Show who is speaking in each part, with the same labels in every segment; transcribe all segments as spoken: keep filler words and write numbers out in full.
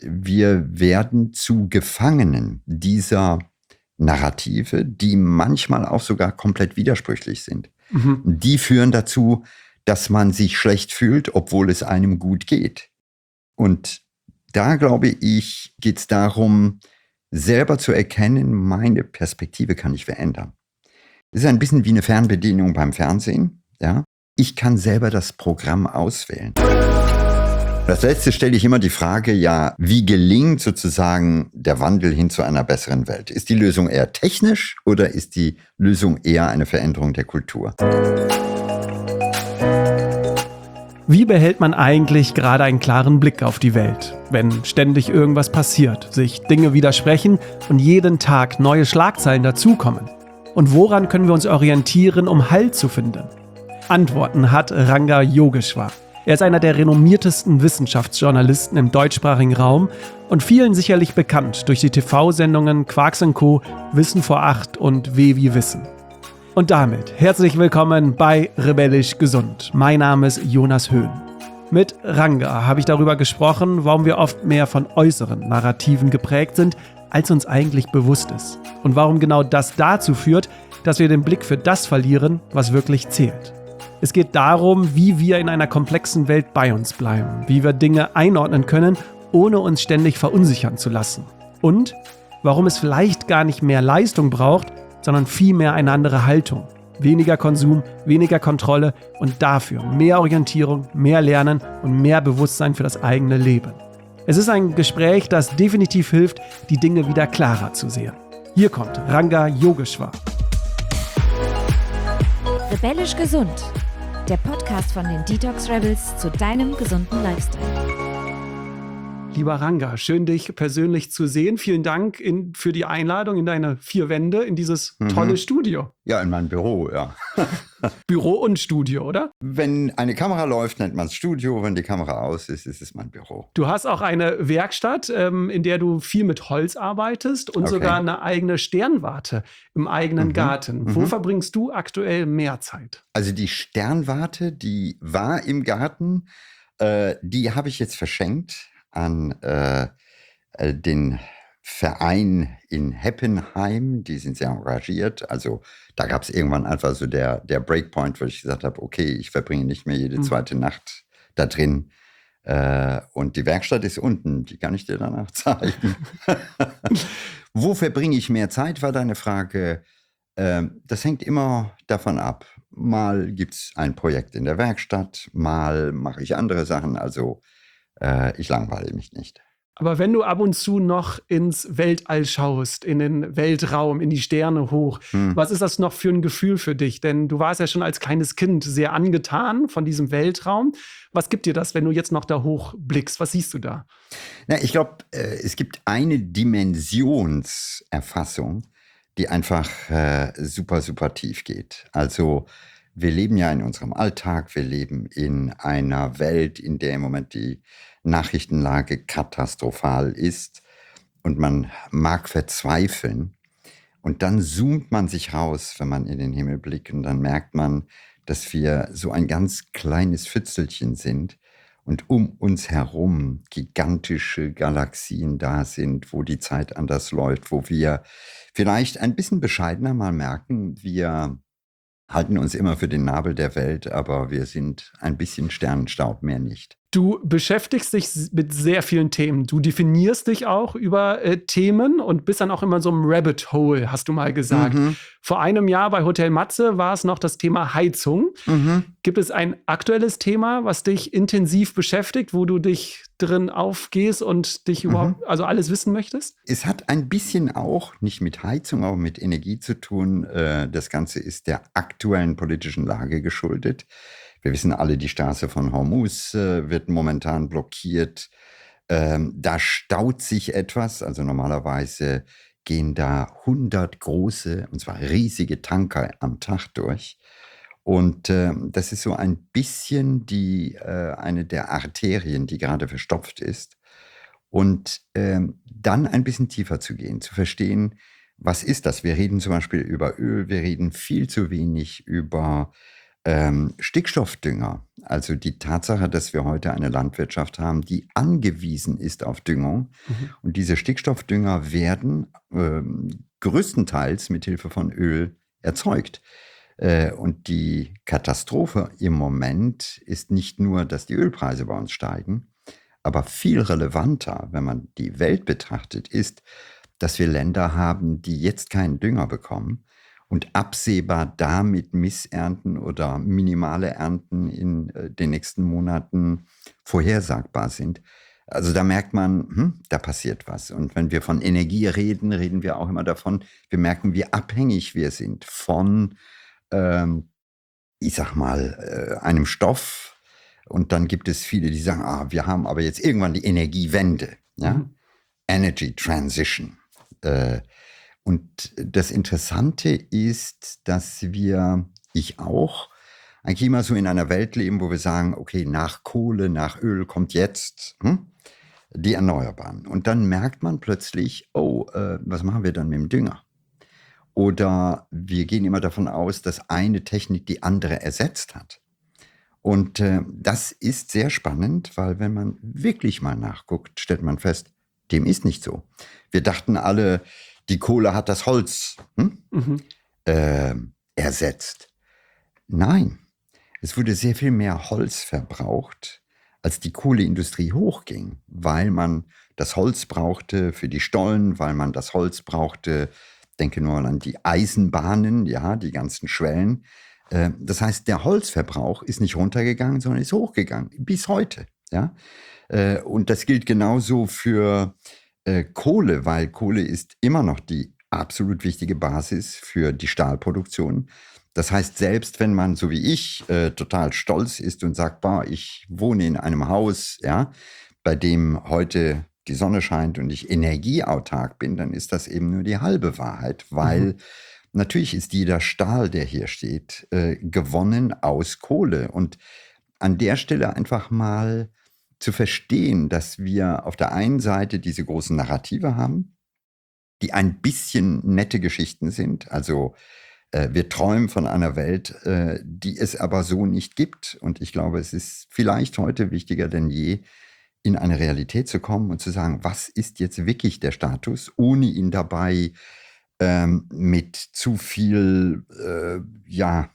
Speaker 1: wir werden zu Gefangenen dieser Narrative, die manchmal auch sogar komplett widersprüchlich sind. Mhm. Die führen dazu, dass man sich schlecht fühlt, obwohl es einem gut geht. Und da, glaube ich, geht es darum, selber zu erkennen, meine Perspektive kann ich verändern. Das ist ein bisschen wie eine Fernbedienung beim Fernsehen. Ja? Ich kann selber das Programm auswählen. Als letztes stelle ich immer die Frage, ja, wie gelingt sozusagen der Wandel hin zu einer besseren Welt? Ist die Lösung eher technisch oder ist die Lösung eher eine Veränderung der Kultur?
Speaker 2: Wie behält man eigentlich gerade einen klaren Blick auf die Welt, wenn ständig irgendwas passiert, sich Dinge widersprechen und jeden Tag neue Schlagzeilen dazukommen? Und woran können wir uns orientieren, um Halt zu finden? Antworten hat Ranga Yogeshwar. Er ist einer der renommiertesten Wissenschaftsjournalisten im deutschsprachigen Raum und vielen sicherlich bekannt durch die T V-Sendungen Quarks und Co., Wissen vor acht und W wie Wissen. Und damit herzlich willkommen bei Rebellisch Gesund. Mein Name ist Jonas Höhn. Mit Ranga habe ich darüber gesprochen, warum wir oft mehr von äußeren Narrativen geprägt sind, als uns eigentlich bewusst ist. Und warum genau das dazu führt, dass wir den Blick für das verlieren, was wirklich zählt. Es geht darum, wie wir in einer komplexen Welt bei uns bleiben, wie wir Dinge einordnen können, ohne uns ständig verunsichern zu lassen. Und warum es vielleicht gar nicht mehr Leistung braucht, sondern vielmehr eine andere Haltung. Weniger Konsum, weniger Kontrolle und dafür mehr Orientierung, mehr Lernen und mehr Bewusstsein für das eigene Leben. Es ist ein Gespräch, das definitiv hilft, die Dinge wieder klarer zu sehen. Hier kommt Ranga Yogeshwar.
Speaker 3: Rebellisch Gesund. Der Podcast von den Detox Rebels zu deinem gesunden Lifestyle.
Speaker 2: Lieber Ranga, schön dich persönlich zu sehen. Vielen Dank in, für die Einladung in deine vier Wände, in dieses mhm. tolle Studio.
Speaker 1: Ja, in mein Büro, ja.
Speaker 2: Büro und Studio, oder?
Speaker 1: Wenn eine Kamera läuft, nennt man es Studio. Wenn die Kamera aus ist, ist es mein Büro.
Speaker 2: Du hast auch eine Werkstatt, ähm, in der du viel mit Holz arbeitest und okay. sogar eine eigene Sternwarte im eigenen mhm. Garten. Mhm. Wo verbringst du aktuell mehr Zeit?
Speaker 1: Also die Sternwarte, die war im Garten, äh, die habe ich jetzt verschenkt an äh, äh, den Verein in Heppenheim. Die sind sehr engagiert. Also da gab es irgendwann einfach so der, der Breakpoint, wo ich gesagt habe, okay, ich verbringe nicht mehr jede zweite mhm. Nacht da drin. Äh, und die Werkstatt ist unten, die kann ich dir danach zeigen. Wo verbringe ich mehr Zeit, war deine Frage. Äh, das hängt immer davon ab. Mal gibt es ein Projekt in der Werkstatt, mal mache ich andere Sachen. Also ich langweile mich nicht.
Speaker 2: Aber wenn du ab und zu noch ins Weltall schaust, in den Weltraum, in die Sterne hoch, hm. was ist das noch für ein Gefühl für dich? Denn du warst ja schon als kleines Kind sehr angetan von diesem Weltraum. Was gibt dir das, wenn du jetzt noch da hoch blickst? Was siehst du da?
Speaker 1: Na, ich glaube, äh, es gibt eine Dimensionserfassung, die einfach äh, super, super tief geht. Also wir leben ja in unserem Alltag, wir leben in einer Welt, in der im Moment die Nachrichtenlage katastrophal ist und man mag verzweifeln. Und dann zoomt man sich raus, wenn man in den Himmel blickt und dann merkt man, dass wir so ein ganz kleines Pfützelchen sind und um uns herum gigantische Galaxien da sind, wo die Zeit anders läuft, wo wir vielleicht ein bisschen bescheidener mal merken, wir halten uns immer für den Nabel der Welt, aber wir sind ein bisschen Sternenstaub, mehr nicht.
Speaker 2: Du beschäftigst dich mit sehr vielen Themen. Du definierst dich auch über äh, Themen und bist dann auch immer in so einem Rabbit Hole, hast du mal gesagt. Mhm. Vor einem Jahr bei Hotel Matze war es noch das Thema Heizung. Mhm. Gibt es ein aktuelles Thema, was dich intensiv beschäftigt, wo du dich drin aufgehst und dich mhm. überhaupt, also alles wissen möchtest?
Speaker 1: Es hat ein bisschen auch, nicht mit Heizung, aber mit Energie zu tun. Äh, das Ganze ist der aktuellen politischen Lage geschuldet. Wir wissen alle, die Straße von Hormuz äh, wird momentan blockiert. Ähm, da staut sich etwas. Also normalerweise gehen da hundert große, und zwar riesige Tanker am Tag durch. Und äh, das ist so ein bisschen die, äh, eine der Arterien, die gerade verstopft ist. Und äh, dann ein bisschen tiefer zu gehen, zu verstehen, was ist das? Wir reden zum Beispiel über Öl, wir reden viel zu wenig über Ähm, Stickstoffdünger, also die Tatsache, dass wir heute eine Landwirtschaft haben, die angewiesen ist auf Düngung. Mhm. Und diese Stickstoffdünger werden ähm, größtenteils mit Hilfe von Öl erzeugt. Äh, und die Katastrophe im Moment ist nicht nur, dass die Ölpreise bei uns steigen, aber viel relevanter, wenn man die Welt betrachtet, ist, dass wir Länder haben, die jetzt keinen Dünger bekommen und absehbar damit Missernten oder minimale Ernten in äh, den nächsten Monaten vorhersagbar sind. Also da merkt man, hm, da passiert was. Und wenn wir von Energie reden, reden wir auch immer davon, wir merken, wie abhängig wir sind von, ähm, ich sag mal, äh, einem Stoff. Und dann gibt es viele, die sagen, ah, wir haben aber jetzt irgendwann die Energiewende, ja? Mhm. Energy Transition. Äh, Und das Interessante ist, dass wir, ich auch, eigentlich immer so in einer Welt leben, wo wir sagen, okay, nach Kohle, nach Öl kommt jetzt hm, die Erneuerbaren. Und dann merkt man plötzlich, oh, äh, was machen wir dann mit dem Dünger? Oder wir gehen immer davon aus, dass eine Technik die andere ersetzt hat. Und äh, das ist sehr spannend, weil wenn man wirklich mal nachguckt, stellt man fest, dem ist nicht so. Wir dachten alle, die Kohle hat das Holz hm? mhm. äh, ersetzt. Nein, es wurde sehr viel mehr Holz verbraucht, als die Kohleindustrie hochging, weil man das Holz brauchte für die Stollen, weil man das Holz brauchte, denke nur an die Eisenbahnen, ja, die ganzen Schwellen. Äh, das heißt, der Holzverbrauch ist nicht runtergegangen, sondern ist hochgegangen, bis heute. Ja? Äh, und das gilt genauso für Äh, Kohle, weil Kohle ist immer noch die absolut wichtige Basis für die Stahlproduktion. Das heißt, selbst wenn man, so wie ich, äh, total stolz ist und sagt, boah, ich wohne in einem Haus, ja, bei dem heute die Sonne scheint und ich energieautark bin, dann ist das eben nur die halbe Wahrheit, weil mhm. natürlich ist jeder Stahl, der hier steht, äh, gewonnen aus Kohle. Und an der Stelle einfach mal zu verstehen, dass wir auf der einen Seite diese großen Narrative haben, die ein bisschen nette Geschichten sind. Also äh, wir träumen von einer Welt, äh, die es aber so nicht gibt. Und ich glaube, es ist vielleicht heute wichtiger denn je, in eine Realität zu kommen und zu sagen, was ist jetzt wirklich der Status, ohne ihn dabei ähm, mit zu viel äh, ja,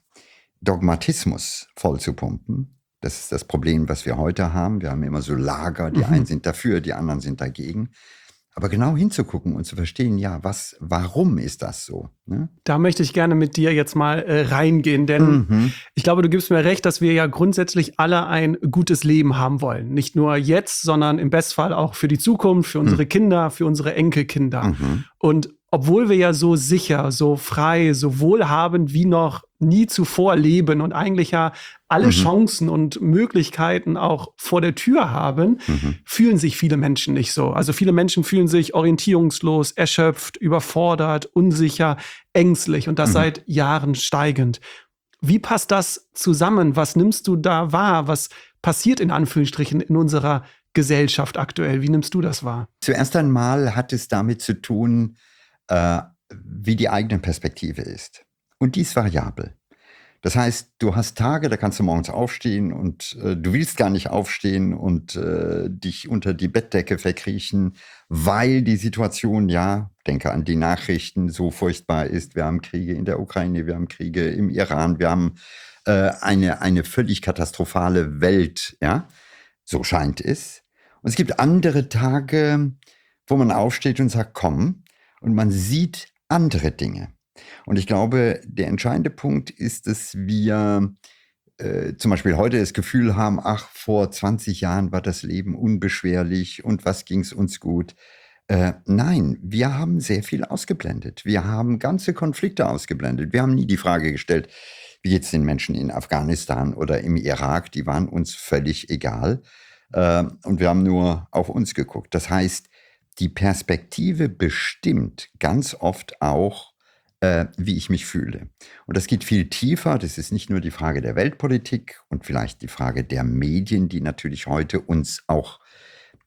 Speaker 1: Dogmatismus vollzupumpen. Das ist das Problem, was wir heute haben. Wir haben immer so Lager, die mhm. einen sind dafür, die anderen sind dagegen. Aber genau hinzugucken und zu verstehen, ja, was, warum ist das so? Ne?
Speaker 2: Da möchte ich gerne mit dir jetzt mal äh, reingehen, denn mhm. ich glaube, du gibst mir recht, dass wir ja grundsätzlich alle ein gutes Leben haben wollen. Nicht nur jetzt, sondern im Bestfall auch für die Zukunft, für unsere mhm. Kinder, für unsere Enkelkinder. Mhm. Und obwohl wir ja so sicher, so frei, so wohlhabend wie noch nie zuvor leben und eigentlich ja alle mhm. Chancen und Möglichkeiten auch vor der Tür haben, mhm. fühlen sich viele Menschen nicht so. Also viele Menschen fühlen sich orientierungslos, erschöpft, überfordert, unsicher, ängstlich und das mhm. seit Jahren steigend. Wie passt das zusammen? Was nimmst du da wahr? Was passiert in Anführungsstrichen in unserer Gesellschaft aktuell? Wie nimmst du das wahr?
Speaker 1: Zuerst einmal hat es damit zu tun, äh, wie die eigene Perspektive ist. Und die ist variabel. Das heißt, du hast Tage, da kannst du morgens aufstehen und äh, du willst gar nicht aufstehen und äh, dich unter die Bettdecke verkriechen, weil die Situation, ja, denke an die Nachrichten, so furchtbar ist. Wir haben Kriege in der Ukraine, wir haben Kriege im Iran, wir haben äh, eine, eine völlig katastrophale Welt, ja, so scheint es. Und es gibt andere Tage, wo man aufsteht und sagt, komm, und man sieht andere Dinge. Und ich glaube, der entscheidende Punkt ist, dass wir äh, zum Beispiel heute das Gefühl haben, ach, vor zwanzig Jahren war das Leben unbeschwerlich und was ging es uns gut? Äh, nein, wir haben sehr viel ausgeblendet. Wir haben ganze Konflikte ausgeblendet. Wir haben nie die Frage gestellt, wie geht es den Menschen in Afghanistan oder im Irak? Die waren uns völlig egal. Äh, und wir haben nur auf uns geguckt. Das heißt, die Perspektive bestimmt ganz oft auch, äh, wie ich mich fühle. Und das geht viel tiefer. Das ist nicht nur die Frage der Weltpolitik und vielleicht die Frage der Medien, die natürlich heute uns auch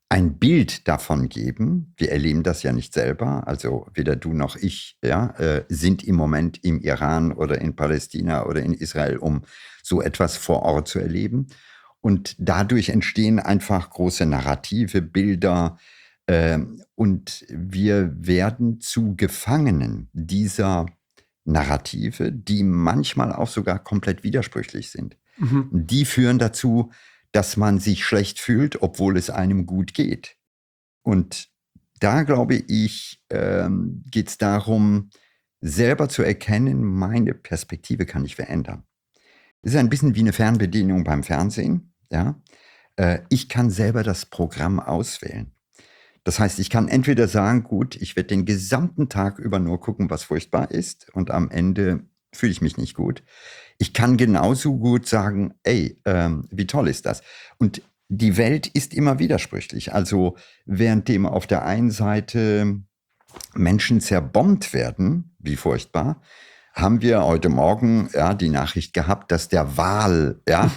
Speaker 1: ein Bild davon geben. Wir erleben das ja nicht selber, also weder du noch ich ja, äh, sind im Moment im Iran oder in Palästina oder in Israel, um so etwas vor Ort zu erleben. Und dadurch entstehen einfach große Narrative, Bilder, äh, und wir werden zu Gefangenen dieser Narrative, die manchmal auch sogar komplett widersprüchlich sind.
Speaker 2: Mhm.
Speaker 1: Die führen dazu, dass man sich schlecht fühlt, obwohl es einem gut geht. Und da, glaube ich, ähm, geht es darum, selber zu erkennen, meine Perspektive kann ich verändern. Es ist ein bisschen wie eine Fernbedienung beim Fernsehen. Ja? Äh, ich kann selber das Programm auswählen. Das heißt, ich kann entweder sagen, gut, ich werde den gesamten Tag über nur gucken, was furchtbar ist, und am Ende fühle ich mich nicht gut. Ich kann genauso gut sagen, ey, ähm, wie toll ist das? Und die Welt ist immer widersprüchlich. Also währenddem auf der einen Seite Menschen zerbombt werden, wie furchtbar, haben wir heute Morgen ja, die Nachricht gehabt, dass der Wal, ja,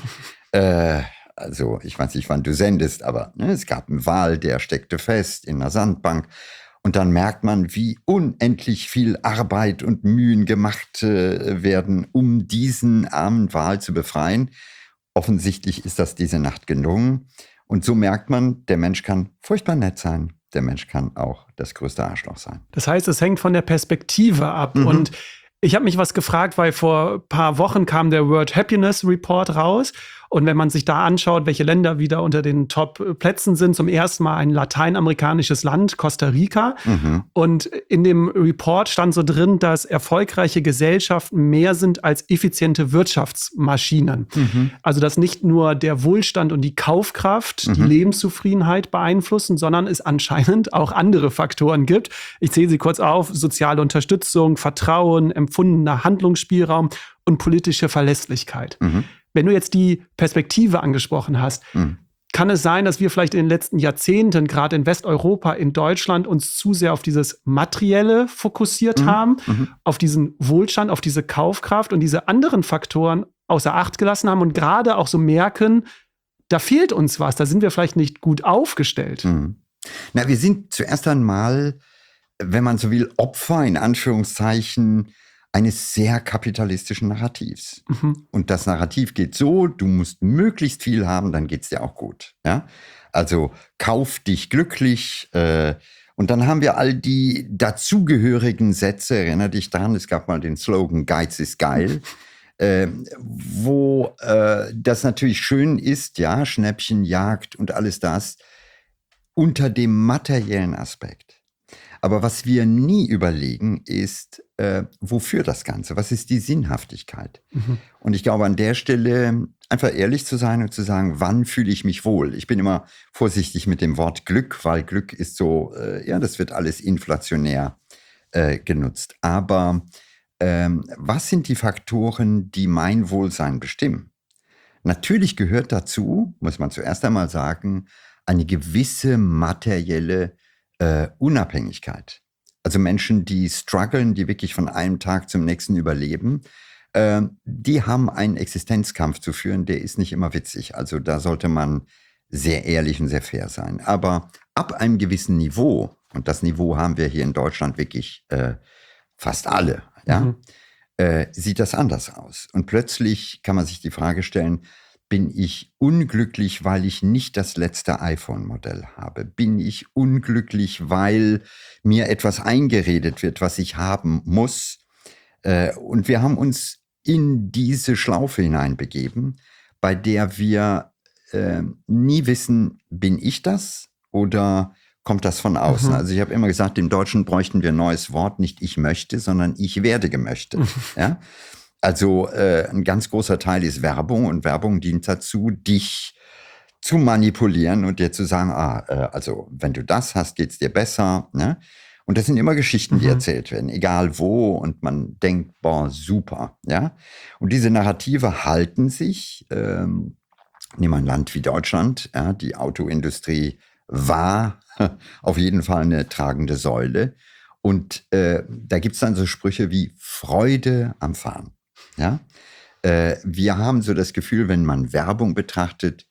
Speaker 1: äh, also ich weiß nicht, wann du sendest, aber ne, es gab einen Wal, der steckte fest in einer Sandbank. Und dann merkt man, wie unendlich viel Arbeit und Mühen gemacht äh, werden, um diesen armen Wal zu befreien. Offensichtlich ist das diese Nacht gelungen. Und so merkt man, der Mensch kann furchtbar nett sein. Der Mensch kann auch das größte Arschloch sein.
Speaker 2: Das heißt, es hängt von der Perspektive ab.
Speaker 1: Mhm.
Speaker 2: Und ich habe mich was gefragt, weil vor ein paar Wochen kam der World Happiness Report raus. Und wenn man sich da anschaut, welche Länder wieder unter den Top-Plätzen sind, zum ersten Mal ein lateinamerikanisches Land, Costa Rica.
Speaker 1: Mhm.
Speaker 2: Und in dem Report stand so drin, dass erfolgreiche Gesellschaften mehr sind als effiziente Wirtschaftsmaschinen.
Speaker 1: Mhm.
Speaker 2: Also dass nicht nur der Wohlstand und die Kaufkraft
Speaker 1: Mhm.
Speaker 2: die Lebenszufriedenheit beeinflussen, sondern es anscheinend auch andere Faktoren gibt. Ich zähle sie kurz auf: soziale Unterstützung, Vertrauen, empfundener Handlungsspielraum und politische Verlässlichkeit.
Speaker 1: Mhm.
Speaker 2: Wenn du jetzt die Perspektive angesprochen hast,
Speaker 1: Mhm.
Speaker 2: kann es sein, dass wir vielleicht in den letzten Jahrzehnten, gerade in Westeuropa, in Deutschland, uns zu sehr auf dieses Materielle fokussiert
Speaker 1: Mhm.
Speaker 2: haben,
Speaker 1: Mhm.
Speaker 2: auf diesen Wohlstand, auf diese Kaufkraft und diese anderen Faktoren außer Acht gelassen haben und gerade auch so merken, da fehlt uns was, da sind wir vielleicht nicht gut aufgestellt.
Speaker 1: Mhm. Na, wir sind zuerst einmal, wenn man so will, Opfer in Anführungszeichen eines sehr kapitalistischen Narrativs.
Speaker 2: Mhm.
Speaker 1: Und das Narrativ geht so: Du musst möglichst viel haben, dann geht's dir auch gut. Ja? Also kauf dich glücklich. Äh, und dann haben wir all die dazugehörigen Sätze. Erinner dich dran, es gab mal den Slogan Geiz ist geil. Äh, wo äh, das natürlich schön ist, ja, Schnäppchenjagd und alles das, unter dem materiellen Aspekt. Aber was wir nie überlegen, ist, äh, wofür das Ganze? Was ist die Sinnhaftigkeit?
Speaker 2: Mhm.
Speaker 1: Und ich glaube, an der Stelle einfach ehrlich zu sein und zu sagen, wann fühle ich mich wohl? Ich bin immer vorsichtig mit dem Wort Glück, weil Glück ist so, äh, ja, das wird alles inflationär äh, genutzt. Aber ähm, was sind die Faktoren, die mein Wohlsein bestimmen? Natürlich gehört dazu, muss man zuerst einmal sagen, eine gewisse materielle äh, Unabhängigkeit. Also Menschen, die strugglen, die wirklich von einem Tag zum nächsten überleben, äh, die haben einen Existenzkampf zu führen, der ist nicht immer witzig. Also da sollte man sehr ehrlich und sehr fair sein. Aber ab einem gewissen Niveau, und das Niveau haben wir hier in Deutschland wirklich äh, fast alle, ja,
Speaker 2: Mhm.
Speaker 1: äh, sieht das anders aus. Und plötzlich kann man sich die Frage stellen, bin ich unglücklich, weil ich nicht das letzte iPhone-Modell habe? Bin ich unglücklich, weil mir etwas eingeredet wird, was ich haben muss? Äh, und wir haben uns in diese Schlaufe hineinbegeben, bei der wir äh, nie wissen, bin ich das oder kommt das von außen?
Speaker 2: Mhm.
Speaker 1: Also ich habe immer gesagt, im Deutschen bräuchten wir ein neues Wort, nicht ich möchte, sondern ich werde gemöchtet. Ja? Also äh, ein ganz großer Teil ist Werbung, und Werbung dient dazu, dich zu manipulieren und dir zu sagen, ah, äh, also wenn du das hast, geht's dir besser. Ne? Und das sind immer Geschichten, die
Speaker 2: Mhm.
Speaker 1: erzählt werden, egal wo, und man denkt, boah, super. Ja? Und diese Narrative halten sich. Ähm, nehmen wir ein Land wie Deutschland, ja, die Autoindustrie war auf jeden Fall eine tragende Säule. Und äh, da gibt es dann so Sprüche wie Freude am Fahren. Ja? Äh, wir haben so das Gefühl, wenn man Werbung betrachtet,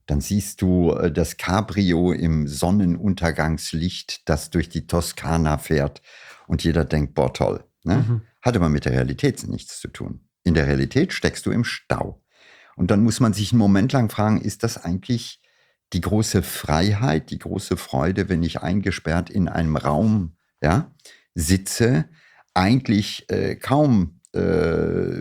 Speaker 1: dann siehst du äh, das Cabrio im Sonnenuntergangslicht, das durch die Toskana fährt und jeder denkt, boah, toll. Ne?
Speaker 2: Mhm.
Speaker 1: Hat aber mit der Realität nichts zu tun. In der Realität steckst du im Stau. Und dann muss man sich einen Moment lang fragen, ist das eigentlich die große Freiheit, die große Freude, wenn ich eingesperrt in einem Raum ja, sitze, eigentlich äh, kaum äh,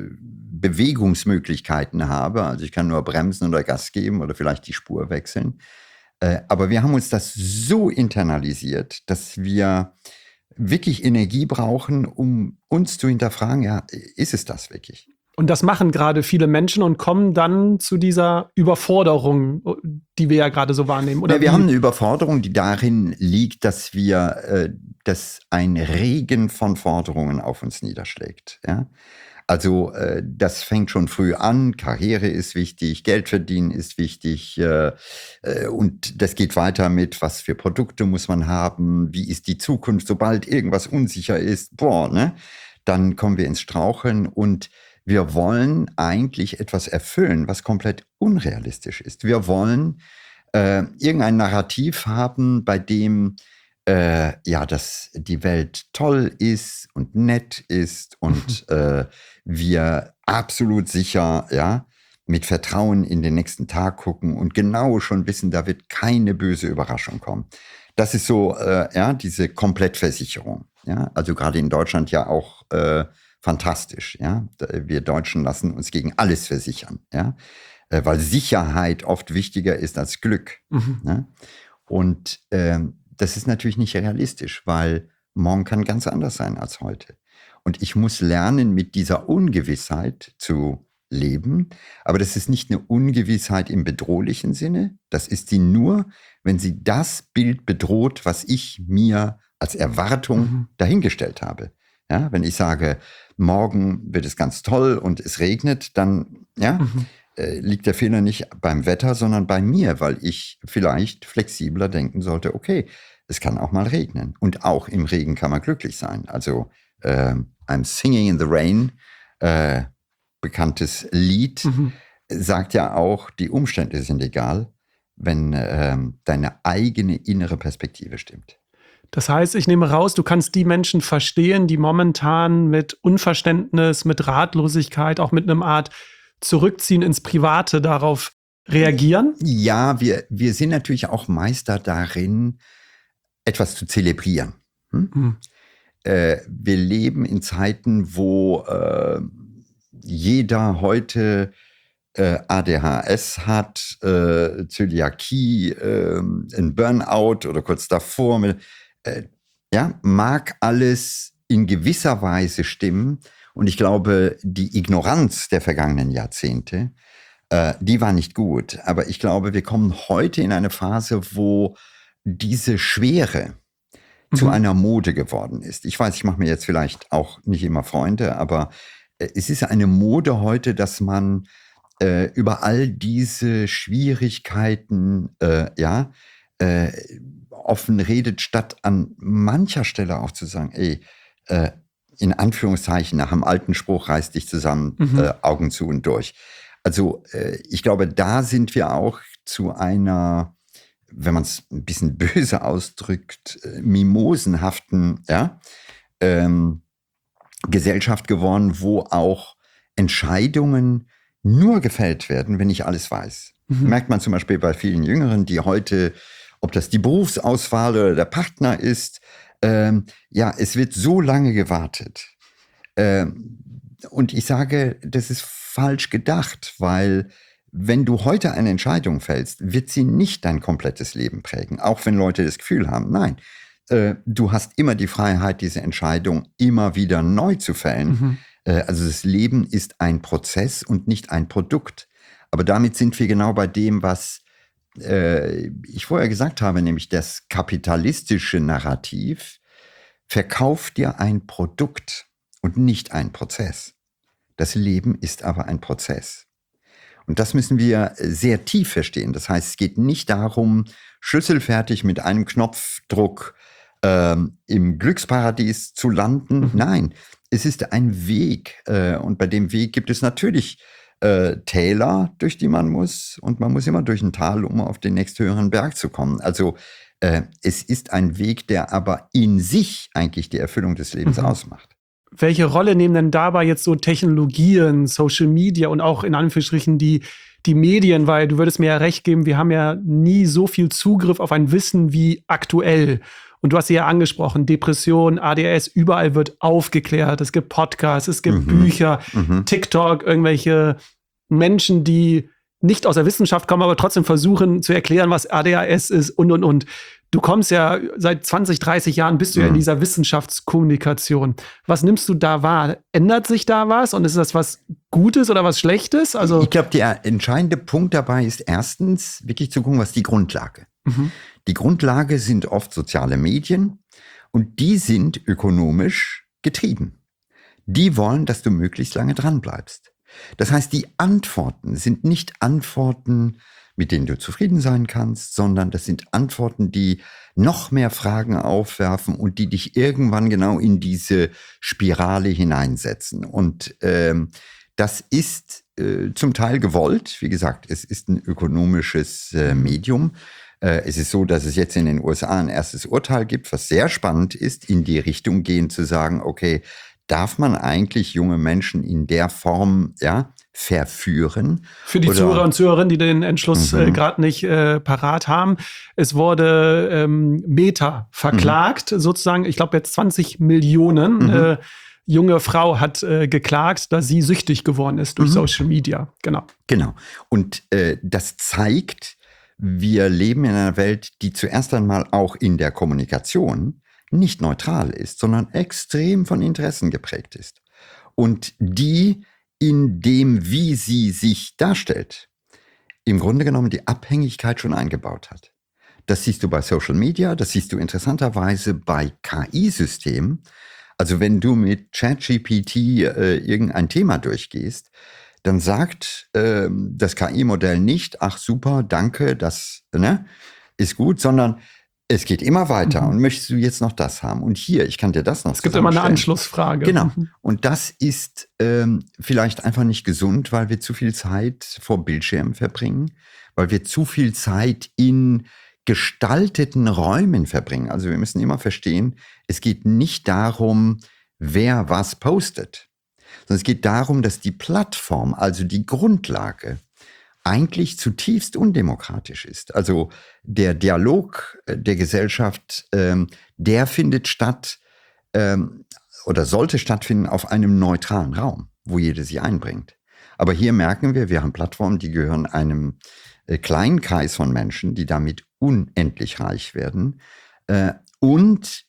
Speaker 1: Bewegungsmöglichkeiten habe. Also ich kann nur bremsen oder Gas geben oder vielleicht die Spur wechseln. Äh, aber wir haben uns das so internalisiert, dass wir wirklich Energie brauchen, um uns zu hinterfragen, ja, ist es das wirklich?
Speaker 2: Und das machen gerade viele Menschen und kommen dann zu dieser Überforderung, die wir ja gerade so wahrnehmen. Oder
Speaker 1: ja, wir
Speaker 2: wie?
Speaker 1: haben eine Überforderung, die darin liegt, dass wir, äh, dass ein Regen von Forderungen auf uns niederschlägt. Ja? Also äh, das fängt schon früh an, Karriere ist wichtig, Geld verdienen ist wichtig äh, äh, und das geht weiter mit, was für Produkte muss man haben, wie ist die Zukunft, sobald irgendwas unsicher ist, boah, ne? Dann kommen wir ins Straucheln und wir wollen eigentlich etwas erfüllen, was komplett unrealistisch ist. Wir wollen äh, irgendein Narrativ haben, bei dem äh, ja, dass die Welt toll ist und nett ist und äh, wir absolut sicher, ja, mit Vertrauen in den nächsten Tag gucken und genau schon wissen, da wird keine böse Überraschung kommen. Das ist so, äh, ja, diese Komplettversicherung. Ja, also gerade in Deutschland ja auch äh, fantastisch. Ja, wir Deutschen lassen uns gegen alles versichern. Ja, äh, weil Sicherheit oft wichtiger ist als Glück. Mhm. Ne? Und ähm, das ist natürlich nicht realistisch, weil morgen kann ganz anders sein als heute. Und ich muss lernen, mit dieser Ungewissheit zu leben. Aber das ist nicht eine Ungewissheit im bedrohlichen Sinne. Das ist sie nur, wenn sie das Bild bedroht, was ich mir als Erwartung mhm. dahingestellt habe. Ja, wenn ich sage, morgen wird es ganz toll und es regnet, dann ja, mhm. äh, liegt der Fehler nicht beim Wetter, sondern bei mir, weil ich vielleicht flexibler denken sollte, okay, es kann auch mal regnen. Und auch im Regen kann man glücklich sein. Also äh, I'm Singing in the Rain, äh, bekanntes Lied, mhm. sagt ja auch, die Umstände sind egal, wenn äh, deine eigene innere Perspektive stimmt.
Speaker 2: Das heißt, ich nehme raus, du kannst die Menschen verstehen, die momentan mit Unverständnis, mit Ratlosigkeit, auch mit einem Art Zurückziehen ins Private darauf reagieren?
Speaker 1: Ja, wir, wir sind natürlich auch Meister darin, etwas zu zelebrieren. Hm? Mhm. Äh, wir leben in Zeiten, wo äh, jeder heute äh, A D H S hat, äh, Zöliakie, äh, ein Burnout oder kurz davor. Mit, äh, ja, mag alles in gewisser Weise stimmen. Und ich glaube, die Ignoranz der vergangenen Jahrzehnte, äh, die war nicht gut. Aber ich glaube, wir kommen heute in eine Phase, wo diese Schwere mhm. zu einer Mode geworden ist. Ich weiß, ich mache mir jetzt vielleicht auch nicht immer Freunde, aber äh, es ist eine Mode heute, dass man äh, über all diese Schwierigkeiten äh, ja, äh, offen redet, statt an mancher Stelle auch zu sagen, ey, äh, in Anführungszeichen nach dem alten Spruch, reiß dich zusammen, mhm. äh, Augen zu und durch. Also äh, ich glaube, da sind wir auch zu einer, wenn man es ein bisschen böse ausdrückt, äh, mimosenhaften ja, ähm, Gesellschaft geworden, wo auch Entscheidungen nur gefällt werden, wenn ich alles weiß. Mhm. Merkt man zum Beispiel bei vielen Jüngeren, die heute, ob das die Berufsauswahl oder der Partner ist, ähm, ja, es wird so lange gewartet. Ähm, und ich sage, das ist falsch gedacht, weil wenn du heute eine Entscheidung fällst, wird sie nicht dein komplettes Leben prägen, auch wenn Leute das Gefühl haben, nein, äh, du hast immer die Freiheit, diese Entscheidung immer wieder neu zu fällen. Mhm. Äh, also das Leben ist ein Prozess und nicht ein Produkt. Aber damit sind wir genau bei dem, was äh, ich vorher gesagt habe, nämlich das kapitalistische Narrativ verkauft dir ein Produkt und nicht ein Prozess. Das Leben ist aber ein Prozess. Und das müssen wir sehr tief verstehen. Das heißt, es geht nicht darum, schlüsselfertig mit einem Knopfdruck ähm, im Glücksparadies zu landen. Mhm. Nein, es ist ein Weg. Äh, und bei dem Weg gibt es natürlich äh, Täler, durch die man muss. Und man muss immer durch ein Tal, um auf den nächsthöheren Berg zu kommen. Also äh, es ist ein Weg, der aber in sich eigentlich die Erfüllung des Lebens
Speaker 2: Mhm.
Speaker 1: ausmacht.
Speaker 2: Welche Rolle nehmen denn dabei jetzt so Technologien, Social Media und auch in Anführungsstrichen die, die Medien? Weil du würdest mir ja recht geben, wir haben ja nie so viel Zugriff auf ein Wissen wie aktuell. Und du hast sie ja angesprochen, Depression, A D S, überall wird aufgeklärt. Es gibt Podcasts, es gibt
Speaker 1: Mhm.
Speaker 2: Bücher,
Speaker 1: Mhm.
Speaker 2: TikTok, irgendwelche Menschen, die nicht aus der Wissenschaft kommen, aber trotzdem versuchen zu erklären, was A D H S ist und, und, und. Du kommst ja seit zwanzig, dreißig Jahren, bist du ja in
Speaker 1: Mhm.
Speaker 2: dieser Wissenschaftskommunikation. Was nimmst du da wahr? Ändert sich da was? Und ist das was Gutes oder was Schlechtes? Also,
Speaker 1: Ich glaube, der entscheidende Punkt dabei ist erstens wirklich zu gucken, was ist die Grundlage.
Speaker 2: mhm.
Speaker 1: Die Grundlage sind oft soziale Medien und die sind ökonomisch getrieben. Die wollen, dass du möglichst lange dran bleibst. Das heißt, die Antworten sind nicht Antworten, mit denen du zufrieden sein kannst, sondern das sind Antworten, die noch mehr Fragen aufwerfen und die dich irgendwann genau in diese Spirale hineinsetzen. Und ähm, das ist äh, zum Teil gewollt. Wie gesagt, es ist ein ökonomisches äh, Medium. Äh, es ist so, dass es jetzt in den U S A ein erstes Urteil gibt, was sehr spannend ist, in die Richtung gehen zu sagen, okay, darf man eigentlich junge Menschen in der Form ja, verführen?
Speaker 2: Für die
Speaker 1: Oder-
Speaker 2: Zuhörer und Zuhörerinnen, die den Entschluss
Speaker 1: Mhm.
Speaker 2: äh, gerade nicht äh, parat haben, es wurde ähm, Meta verklagt, sozusagen, ich glaube jetzt zwanzig Millionen.
Speaker 1: Mhm.
Speaker 2: Äh, junge Frau hat äh, geklagt, dass sie süchtig geworden ist durch
Speaker 1: Mhm.
Speaker 2: Social Media. Genau.
Speaker 1: Genau. Und äh, das zeigt, wir leben in einer Welt, die zuerst einmal auch in der Kommunikation nicht neutral ist, sondern extrem von Interessen geprägt ist. Und die in dem, wie sie sich darstellt, im Grunde genommen die Abhängigkeit schon eingebaut hat. Das siehst du bei Social Media, das siehst du interessanterweise bei K I-Systemen. Also wenn du mit ChatGPT äh, irgendein Thema durchgehst, dann sagt ähm, das K I-Modell nicht, ach super, danke, das ne, ist gut, sondern es geht immer weiter.
Speaker 2: Mhm.
Speaker 1: Und möchtest du jetzt noch das haben? Und hier, ich kann dir das noch
Speaker 2: Es gibt immer eine
Speaker 1: zusammenstellen.
Speaker 2: Anschlussfrage.
Speaker 1: Genau.
Speaker 2: Mhm.
Speaker 1: Und das ist ähm, vielleicht einfach nicht gesund, weil wir zu viel Zeit vor Bildschirmen verbringen, weil wir zu viel Zeit in gestalteten Räumen verbringen. Also wir müssen immer verstehen, es geht nicht darum, wer was postet, sondern es geht darum, dass die Plattform, also die Grundlage, eigentlich zutiefst undemokratisch ist. Also der Dialog äh, der Gesellschaft, ähm, der findet statt ähm, oder sollte stattfinden auf einem neutralen Raum, wo jeder sich einbringt. Aber hier merken wir, wir haben Plattformen, die gehören einem äh, kleinen Kreis von Menschen, die damit unendlich reich werden. Äh, und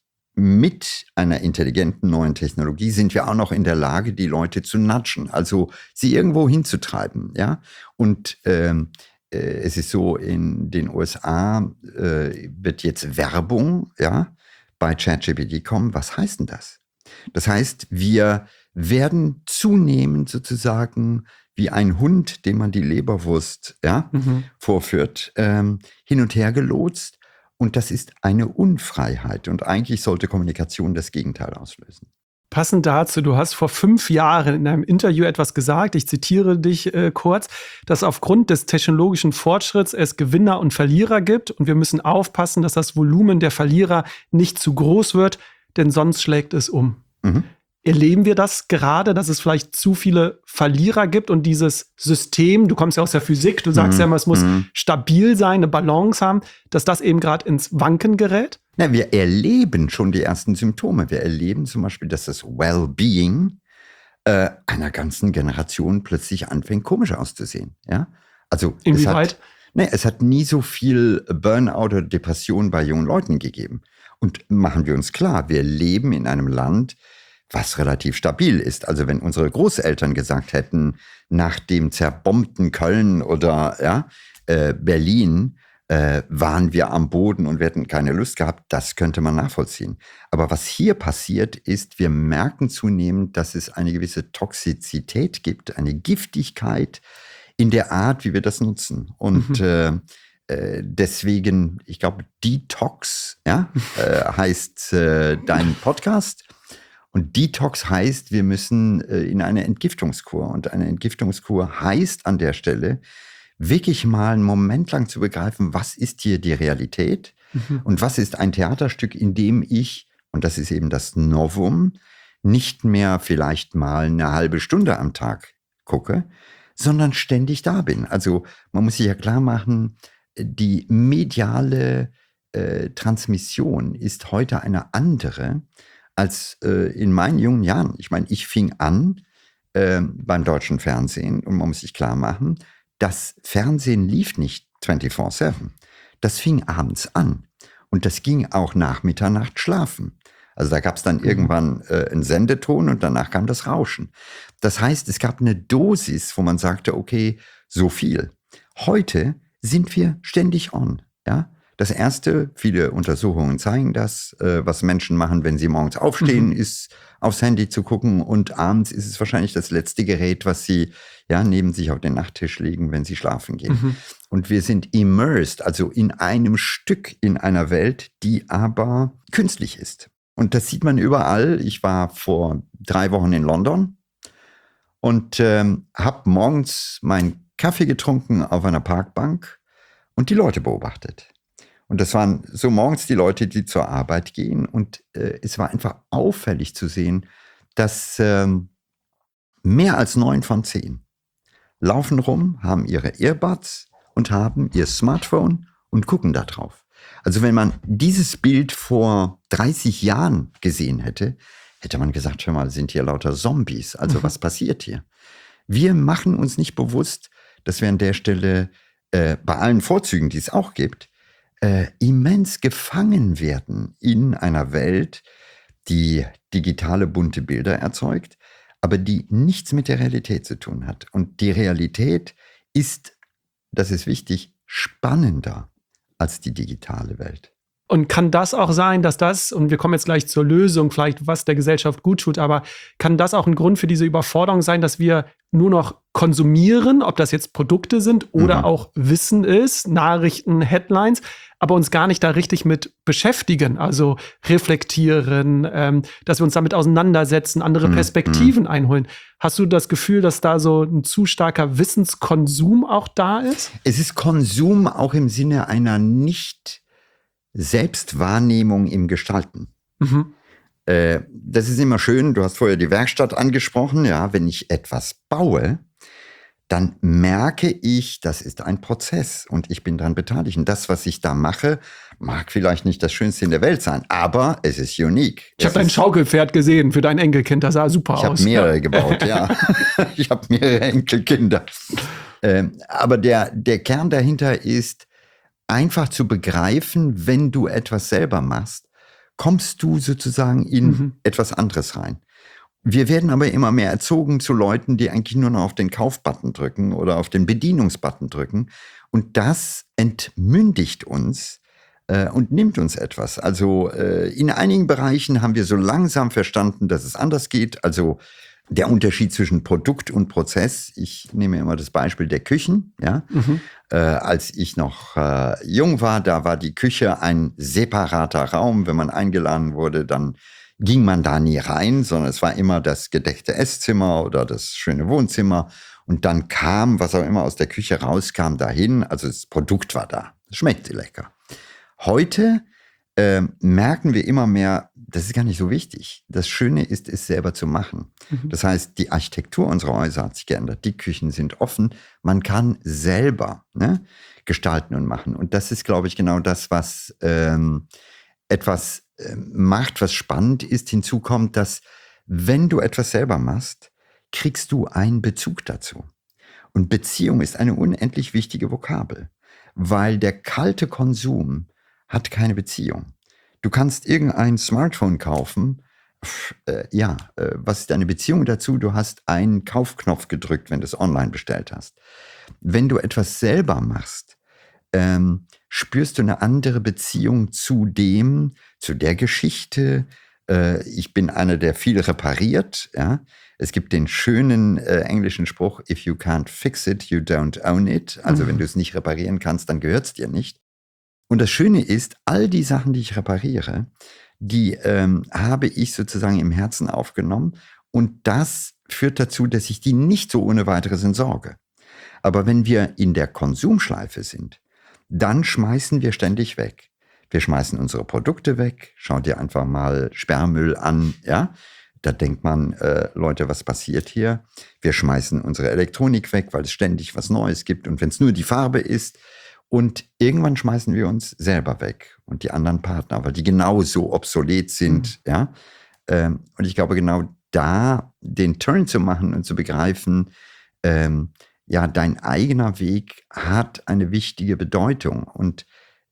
Speaker 1: mit einer intelligenten neuen Technologie sind wir auch noch in der Lage, die Leute zu nudgen, also sie irgendwo hinzutreiben. Ja? Und ähm, äh, es ist so, in den U S A äh, wird jetzt Werbung ja, bei ChatGPT kommen. Was heißt denn das? Das heißt, wir werden zunehmend sozusagen wie ein Hund, dem man die Leberwurst ja,
Speaker 2: Mhm.
Speaker 1: vorführt, ähm, hin und her gelotst. Und das ist eine Unfreiheit. Und eigentlich sollte Kommunikation das Gegenteil auslösen.
Speaker 2: Passend dazu, du hast vor fünf Jahren in einem Interview etwas gesagt, ich zitiere dich äh, kurz, dass aufgrund des technologischen Fortschritts es Gewinner und Verlierer gibt und wir müssen aufpassen, dass das Volumen der Verlierer nicht zu groß wird, denn sonst schlägt es um.
Speaker 1: Mhm.
Speaker 2: Erleben wir das gerade, dass es vielleicht zu viele Verlierer gibt und dieses System, du kommst ja aus der Physik, du sagst
Speaker 1: Mhm.
Speaker 2: ja immer, es muss
Speaker 1: Mhm.
Speaker 2: stabil sein, eine Balance haben, dass das eben gerade ins Wanken gerät?
Speaker 1: Na, wir erleben schon die ersten Symptome. Wir erleben zum Beispiel, dass das Wellbeing äh, einer ganzen Generation plötzlich anfängt, komisch auszusehen. Ja? Also es
Speaker 2: Inwieweit?
Speaker 1: hat, ne, es hat nie so viel Burnout oder Depression bei jungen Leuten gegeben. Und machen wir uns klar, wir leben in einem Land, was relativ stabil ist. Also wenn unsere Großeltern gesagt hätten, nach dem zerbombten Köln oder ja, äh, Berlin äh, waren wir am Boden und wir hätten keine Lust gehabt, das könnte man nachvollziehen. Aber was hier passiert ist, wir merken zunehmend, dass es eine gewisse Toxizität gibt, eine Giftigkeit in der Art, wie wir das nutzen. Und
Speaker 2: Mhm.
Speaker 1: äh, äh, deswegen, ich glaube, Detox ja, äh, heißt äh, dein Podcast. Und Detox heißt, wir müssen äh, in eine Entgiftungskur. Und eine Entgiftungskur heißt an der Stelle, wirklich mal einen Moment lang zu begreifen, was ist hier die Realität mhm. und was ist ein Theaterstück, in dem ich, und das ist eben das Novum, nicht mehr vielleicht mal eine halbe Stunde am Tag gucke, sondern ständig da bin. Also man muss sich ja klar machen, die mediale äh, Transmission ist heute eine andere als äh, in meinen jungen Jahren. Ich meine, ich fing an äh, beim deutschen Fernsehen und man muss sich klar machen, das Fernsehen lief nicht vierundzwanzig sieben. Das fing abends an und das ging auch nach Mitternacht schlafen. Also da gab es dann mhm. irgendwann äh, einen Sendeton und danach kam das Rauschen. Das heißt, es gab eine Dosis, wo man sagte, okay, so viel. Heute sind wir ständig on, ja. Das Erste, viele Untersuchungen zeigen das, äh, was Menschen machen, wenn sie morgens aufstehen, mhm. ist aufs Handy zu gucken und abends ist es wahrscheinlich das letzte Gerät, was sie ja neben sich auf den Nachttisch legen, wenn sie schlafen gehen. Mhm. Und wir sind immersed, also in einem Stück in einer Welt, die aber künstlich ist. Und das sieht man überall. Ich war vor drei Wochen in London und ähm, habe morgens meinen Kaffee getrunken auf einer Parkbank und die Leute beobachtet. Und das waren so morgens die Leute, die zur Arbeit gehen. Und äh, es war einfach auffällig zu sehen, dass ähm, mehr als neun von zehn laufen rum, haben ihre Earbuds und haben ihr Smartphone und gucken da drauf. Also wenn man dieses Bild vor dreißig Jahren gesehen hätte, hätte man gesagt, hör mal, sind hier lauter Zombies. Also mhm. was passiert hier? Wir machen uns nicht bewusst, dass wir an der Stelle äh, bei allen Vorzügen, die es auch gibt, Äh, immens gefangen werden in einer Welt, die digitale bunte Bilder erzeugt, aber die nichts mit der Realität zu tun hat. Und die Realität ist, das ist wichtig, spannender als die digitale Welt.
Speaker 2: Und kann das auch sein, dass das, und wir kommen jetzt gleich zur Lösung, vielleicht was der Gesellschaft gut tut, aber kann das auch ein Grund für diese Überforderung sein, dass wir nur noch konsumieren, ob das jetzt Produkte sind oder mhm. auch Wissen ist, Nachrichten, Headlines, aber uns gar nicht da richtig mit beschäftigen, also reflektieren, ähm, dass wir uns damit auseinandersetzen, andere mhm. Perspektiven mhm. einholen. Hast du das Gefühl, dass da so ein zu starker Wissenskonsum auch da ist?
Speaker 1: Es ist Konsum auch im Sinne einer nicht Selbstwahrnehmung im Gestalten. Mhm. Äh, das ist immer schön, du hast vorher die Werkstatt angesprochen, ja, wenn ich etwas baue, dann merke ich, das ist ein Prozess und ich bin daran beteiligt. Und das, was ich da mache, mag vielleicht nicht das Schönste in der Welt sein, aber es ist unique.
Speaker 2: Ich habe dein Schaukelpferd gesehen für dein Enkelkind, das sah super
Speaker 1: ich aus. Ich habe mehrere ja. gebaut, ja. Ich habe mehrere Enkelkinder. Ähm, aber der, der Kern dahinter ist, einfach zu begreifen, wenn du etwas selber machst, kommst du sozusagen in mhm. etwas anderes rein. Wir werden aber immer mehr erzogen zu Leuten, die eigentlich nur noch auf den Kaufbutton drücken oder auf den Bedienungsbutton drücken. Und das entmündigt uns äh, und nimmt uns etwas. Also äh, in einigen Bereichen haben wir so langsam verstanden, dass es anders geht. Also der Unterschied zwischen Produkt und Prozess. Ich nehme immer das Beispiel der Küchen. Ja? Mhm. Äh, als ich noch äh, jung war, da war die Küche ein separater Raum. Wenn man eingeladen wurde, dann ging man da nie rein, sondern es war immer das gedeckte Esszimmer oder das schöne Wohnzimmer. Und dann kam, was auch immer aus der Küche rauskam, dahin. Also das Produkt war da. Es schmeckte lecker. Heute äh, merken wir immer mehr, das ist gar nicht so wichtig. Das Schöne ist, es selber zu machen. Mhm. Das heißt, die Architektur unserer Häuser hat sich geändert. Die Küchen sind offen. Man kann selber ne, gestalten und machen. Und das ist, glaube ich, genau das, was ähm, etwas äh, macht, was spannend ist. Hinzu kommt, dass wenn du etwas selber machst, kriegst du einen Bezug dazu. Und Beziehung ist eine unendlich wichtige Vokabel, weil der kalte Konsum hat keine Beziehung. Du kannst irgendein Smartphone kaufen. Pff, äh, ja, äh, was ist deine Beziehung dazu? Du hast einen Kaufknopf gedrückt, wenn du es online bestellt hast. Wenn du etwas selber machst, ähm, spürst du eine andere Beziehung zu dem, zu der Geschichte. Äh, ich bin einer, der viel repariert. Ja? Es gibt den schönen äh, englischen Spruch, if you can't fix it, you don't own it. Also mhm. wenn du es nicht reparieren kannst, dann gehört es dir nicht. Und das Schöne ist, all die Sachen, die ich repariere, die ähm, habe ich sozusagen im Herzen aufgenommen. Und das führt dazu, dass ich die nicht so ohne weiteres entsorge. Aber wenn wir in der Konsumschleife sind, dann schmeißen wir ständig weg. Wir schmeißen unsere Produkte weg. Schau dir einfach mal Sperrmüll an, ja. Da denkt man, äh, Leute, was passiert hier? Wir schmeißen unsere Elektronik weg, weil es ständig was Neues gibt. Und wenn es nur die Farbe ist, und irgendwann schmeißen wir uns selber weg und die anderen Partner, weil die genauso obsolet sind. Mhm. Ja? Ähm, und ich glaube, genau da den Turn zu machen und zu begreifen, ähm, ja, dein eigener Weg hat eine wichtige Bedeutung und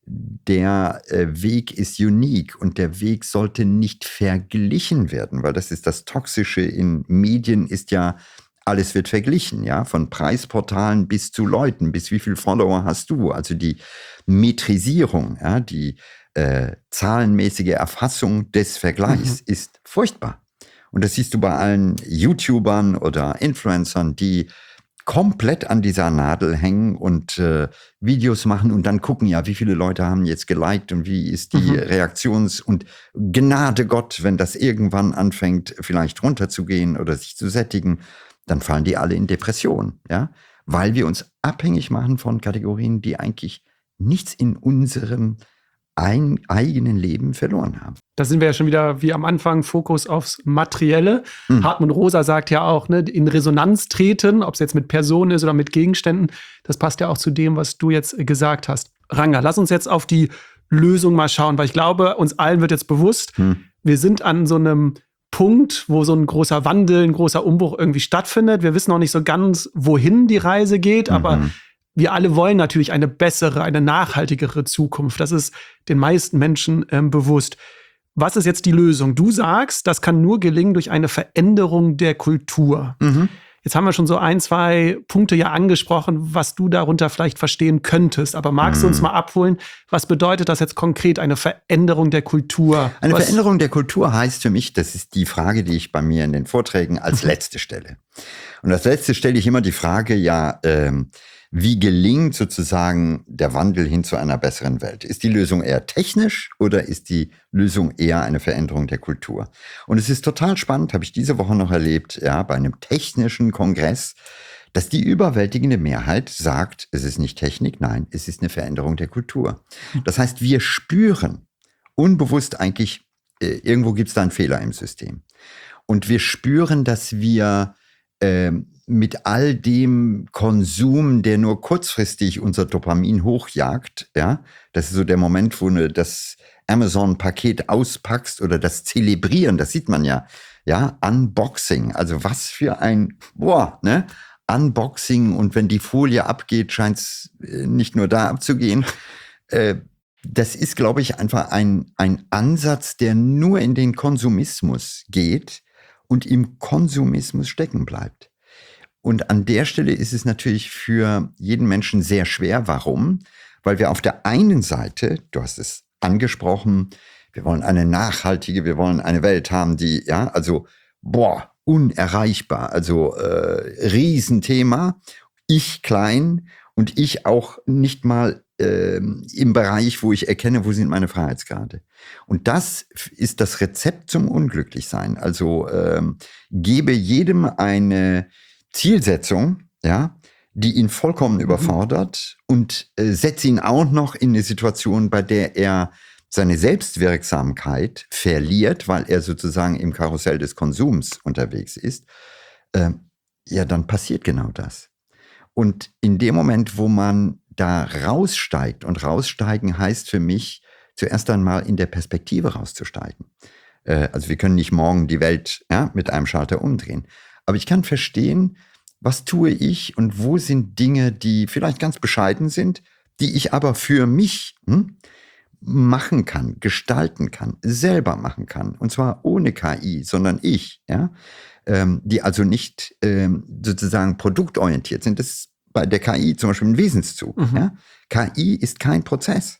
Speaker 1: der äh, Weg ist unique und der Weg sollte nicht verglichen werden, weil das ist das Toxische in Medien, ist ja, alles wird verglichen, ja, von Preisportalen bis zu Leuten, bis wie viele Follower hast du, also die Metrisierung, ja, die äh, zahlenmäßige Erfassung des Vergleichs mhm. ist furchtbar. Und das siehst du bei allen YouTubern oder Influencern, die komplett an dieser Nadel hängen und äh, Videos machen und dann gucken, ja, wie viele Leute haben jetzt geliked und wie ist die mhm. Reaktions- und Gnade Gott, wenn das irgendwann anfängt, vielleicht runterzugehen oder sich zu sättigen, dann fallen die alle in Depression, ja, weil wir uns abhängig machen von Kategorien, die eigentlich nichts in unserem ein, eigenen Leben verloren haben.
Speaker 2: Da sind wir ja schon wieder wie am Anfang, Fokus aufs Materielle. Hm. Hartmut Rosa sagt ja auch, ne, in Resonanz treten, ob es jetzt mit Personen ist oder mit Gegenständen, das passt ja auch zu dem, was du jetzt gesagt hast. Ranga, lass uns jetzt auf die Lösung mal schauen, weil ich glaube, uns allen wird jetzt bewusst, hm. wir sind an so einem Punkt, wo so ein großer Wandel, ein großer Umbruch irgendwie stattfindet. Wir wissen noch nicht so ganz, wohin die Reise geht, mhm. aber wir alle wollen natürlich eine bessere, eine nachhaltigere Zukunft. Das ist den meisten Menschen ähm, bewusst. Was ist jetzt die Lösung? Du sagst, das kann nur gelingen durch eine Veränderung der Kultur. Mhm. Jetzt haben wir schon so ein, zwei Punkte ja angesprochen, was du darunter vielleicht verstehen könntest. Aber magst mhm. du uns mal abholen, was bedeutet das jetzt konkret, eine Veränderung der Kultur?
Speaker 1: Eine
Speaker 2: was
Speaker 1: Veränderung der Kultur heißt für mich, das ist die Frage, die ich bei mir in den Vorträgen als letzte stelle. Und als letzte stelle ich immer die Frage, ja, ähm, wie gelingt sozusagen der Wandel hin zu einer besseren Welt? Ist die Lösung eher technisch oder ist die Lösung eher eine Veränderung der Kultur? Und es ist total spannend, habe ich diese Woche noch erlebt, ja, bei einem technischen Kongress, dass die überwältigende Mehrheit sagt, es ist nicht Technik, nein, es ist eine Veränderung der Kultur. Das heißt, wir spüren unbewusst eigentlich, äh, irgendwo gibt es da einen Fehler im System. Und wir spüren, dass wir äh, mit all dem Konsum, der nur kurzfristig unser Dopamin hochjagt, ja, das ist so der Moment, wo du das Amazon-Paket auspackst oder das Zelebrieren, das sieht man ja, ja, Unboxing, also was für ein, boah, ne, Unboxing und wenn die Folie abgeht, scheint es nicht nur da abzugehen. Äh, das ist, glaube ich, einfach ein, ein Ansatz, der nur in den Konsumismus geht und im Konsumismus stecken bleibt. Und an der Stelle ist es natürlich für jeden Menschen sehr schwer. Warum? Weil wir auf der einen Seite, du hast es angesprochen, wir wollen eine nachhaltige, wir wollen eine Welt haben, die, ja, also, boah, unerreichbar, also äh, Riesenthema, ich klein und ich auch nicht mal äh, im Bereich, wo ich erkenne, wo sind meine Freiheitsgrade. Und das ist das Rezept zum Unglücklichsein. Also äh, gebe jedem eine Zielsetzung, ja, die ihn vollkommen überfordert und äh, setze ihn auch noch in eine Situation, bei der er seine Selbstwirksamkeit verliert, weil er sozusagen im Karussell des Konsums unterwegs ist, äh, ja, dann passiert genau das. Und in dem Moment, wo man da raussteigt, und raussteigen heißt für mich, zuerst einmal in der Perspektive rauszusteigen. Äh, also wir können nicht morgen die Welt, ja, mit einem Schalter umdrehen. Aber ich kann verstehen, was tue ich und wo sind Dinge, die vielleicht ganz bescheiden sind, die ich aber für mich hm, machen kann, gestalten kann, selber machen kann. Und zwar ohne K I, sondern ich, ja, ähm, die also nicht ähm, sozusagen produktorientiert sind. Das ist bei der K I zum Beispiel ein Wesenszug. Mhm. Ja? K I ist kein Prozess.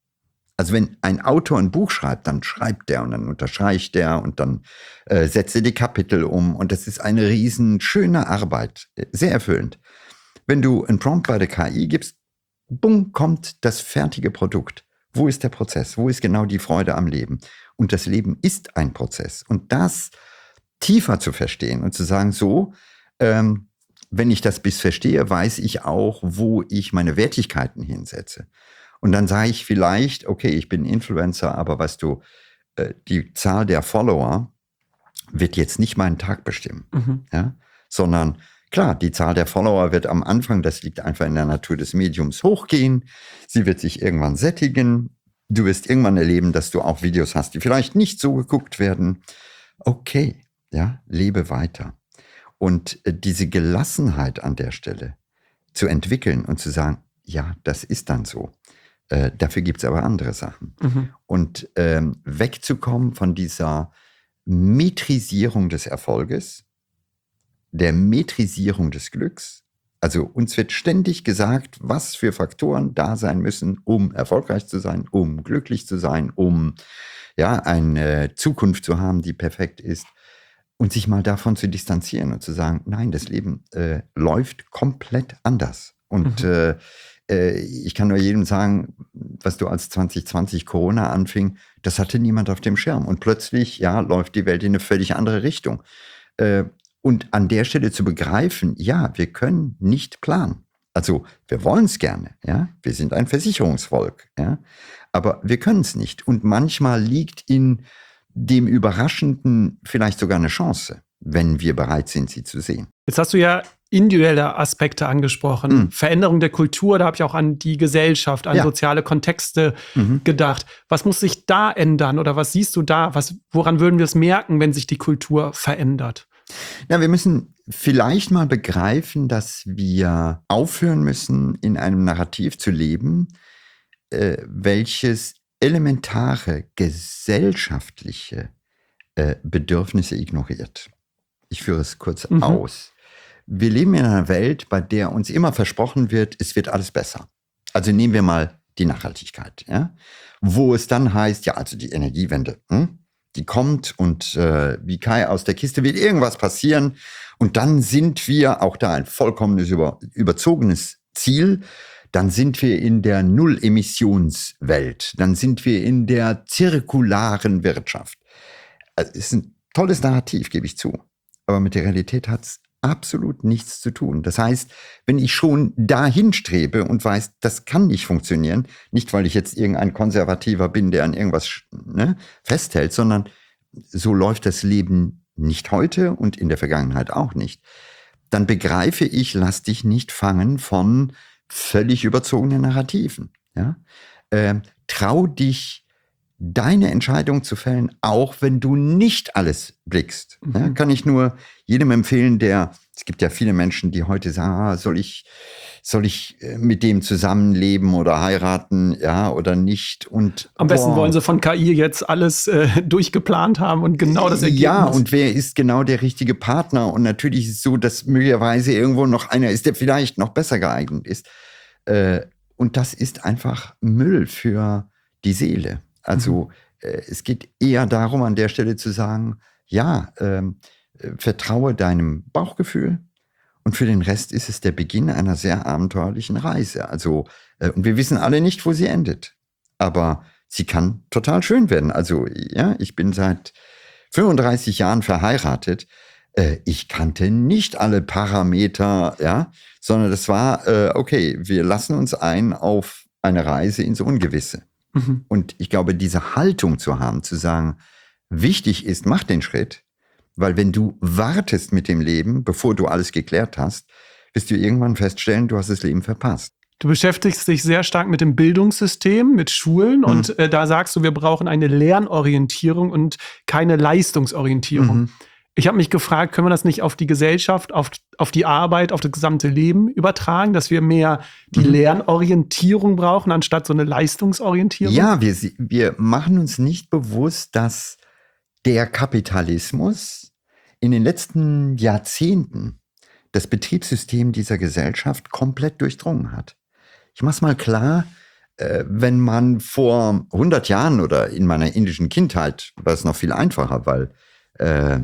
Speaker 1: Also wenn ein Autor ein Buch schreibt, dann schreibt der und dann unterstreicht der und dann äh, setzt er die Kapitel um. Und das ist eine riesen schöne Arbeit, sehr erfüllend. Wenn du ein Prompt bei der K I gibst, bumm, kommt das fertige Produkt. Wo ist der Prozess? Wo ist genau die Freude am Leben? Und das Leben ist ein Prozess. Und das tiefer zu verstehen und zu sagen, so, ähm, wenn ich das bis verstehe, weiß ich auch, wo ich meine Wertigkeiten hinsetze. Und dann sage ich vielleicht, okay, ich bin Influencer, aber weißt du, äh, die Zahl der Follower wird jetzt nicht meinen Tag bestimmen, mhm. ja? Sondern klar, die Zahl der Follower wird am Anfang, das liegt einfach in der Natur des Mediums, hochgehen. Sie wird sich irgendwann sättigen. Du wirst irgendwann erleben, dass du auch Videos hast, die vielleicht nicht so geguckt werden. Okay, ja, lebe weiter. Und äh, diese Gelassenheit an der Stelle zu entwickeln und zu sagen, ja, das ist dann so. Äh, dafür gibt es aber andere Sachen. Mhm. Und ähm, wegzukommen von dieser Metrisierung des Erfolges, der Metrisierung des Glücks. Also uns wird ständig gesagt, was für Faktoren da sein müssen, um erfolgreich zu sein, um glücklich zu sein, um ja, eine Zukunft zu haben, die perfekt ist. Und sich mal davon zu distanzieren und zu sagen, nein, das Leben äh, läuft komplett anders. Und mhm. äh, äh, ich kann nur jedem sagen, was du als zwanzig zwanzig Corona anfing, das hatte niemand auf dem Schirm. Und plötzlich ja, läuft die Welt in eine völlig andere Richtung. Äh, und an der Stelle zu begreifen, ja, wir können nicht planen. Also wir wollen es gerne, ja, wir sind ein Versicherungsvolk, ja, aber wir können es nicht. Und manchmal liegt in dem Überraschenden vielleicht sogar eine Chance, wenn wir bereit sind, sie zu sehen.
Speaker 2: Jetzt hast du ja individuelle Aspekte angesprochen. Mhm. Veränderung der Kultur, da habe ich auch an die Gesellschaft, an ja. soziale Kontexte mhm. gedacht. Was muss sich da ändern oder was siehst du da? Was, woran würden wir es merken, wenn sich die Kultur verändert?
Speaker 1: Na, wir müssen vielleicht mal begreifen, dass wir aufhören müssen, in einem Narrativ zu leben, äh, welches elementare gesellschaftliche äh, Bedürfnisse ignoriert. Ich führe es kurz mhm. aus. Wir leben in einer Welt, bei der uns immer versprochen wird, es wird alles besser. Also nehmen wir mal die Nachhaltigkeit, ja? Wo es dann heißt, ja, also die Energiewende, hm? die kommt und äh, wie Kai aus der Kiste wird irgendwas passieren und dann sind wir, auch da ein vollkommenes über, überzogenes Ziel, dann sind wir in der Null-Emissionswelt, dann sind wir in der zirkularen Wirtschaft. Also, es ist ein tolles Narrativ, gebe ich zu, aber mit der Realität hat es absolut nichts zu tun. Das heißt, wenn ich schon dahin strebe und weiß, das kann nicht funktionieren, nicht weil ich jetzt irgendein Konservativer bin, der an irgendwas ne, festhält, sondern so läuft das Leben nicht heute und in der Vergangenheit auch nicht, dann begreife ich, lass dich nicht fangen von völlig überzogenen Narrativen. Ja? Ähm, trau dich, deine Entscheidung zu fällen, auch wenn du nicht alles blickst. Mhm. Ja, kann ich nur jedem empfehlen, der, es gibt ja viele Menschen, die heute sagen, ah, soll ich, soll ich mit dem zusammenleben oder heiraten, ja, oder nicht? Und
Speaker 2: am besten boah, wollen sie von K I jetzt alles äh, durchgeplant haben und genau das Ergebnis.
Speaker 1: Ja, und wer ist genau der richtige Partner? Und natürlich ist es so, dass möglicherweise irgendwo noch einer ist, der vielleicht noch besser geeignet ist. Äh, und das ist einfach Müll für die Seele. Also mhm. äh, es geht eher darum, an der Stelle zu sagen, ja, ähm, äh, vertraue deinem Bauchgefühl und für den Rest ist es der Beginn einer sehr abenteuerlichen Reise. Also, äh, und wir wissen alle nicht, wo sie endet, aber sie kann total schön werden. Also, ja, ich bin seit fünfunddreißig Jahren verheiratet. Äh, ich kannte nicht alle Parameter, ja, sondern das war, äh, okay, wir lassen uns ein auf eine Reise ins Ungewisse. Mhm. Und ich glaube, diese Haltung zu haben, zu sagen, wichtig ist, mach den Schritt, weil wenn du wartest mit dem Leben, bevor du alles geklärt hast, wirst du irgendwann feststellen, du hast das Leben verpasst.
Speaker 2: Du beschäftigst dich sehr stark mit dem Bildungssystem, mit Schulen mhm. und äh, da sagst du, wir brauchen eine Lernorientierung und keine Leistungsorientierung. Mhm. Ich habe mich gefragt, können wir das nicht auf die Gesellschaft, auf, auf die Arbeit, auf das gesamte Leben übertragen, dass wir mehr die mhm. Lernorientierung brauchen, anstatt so eine Leistungsorientierung?
Speaker 1: Ja, wir, wir machen uns nicht bewusst, dass der Kapitalismus in den letzten Jahrzehnten das Betriebssystem dieser Gesellschaft komplett durchdrungen hat. Ich mache es mal klar, äh, wenn man vor hundert Jahren oder in meiner indischen Kindheit war es noch viel einfacher, weil äh,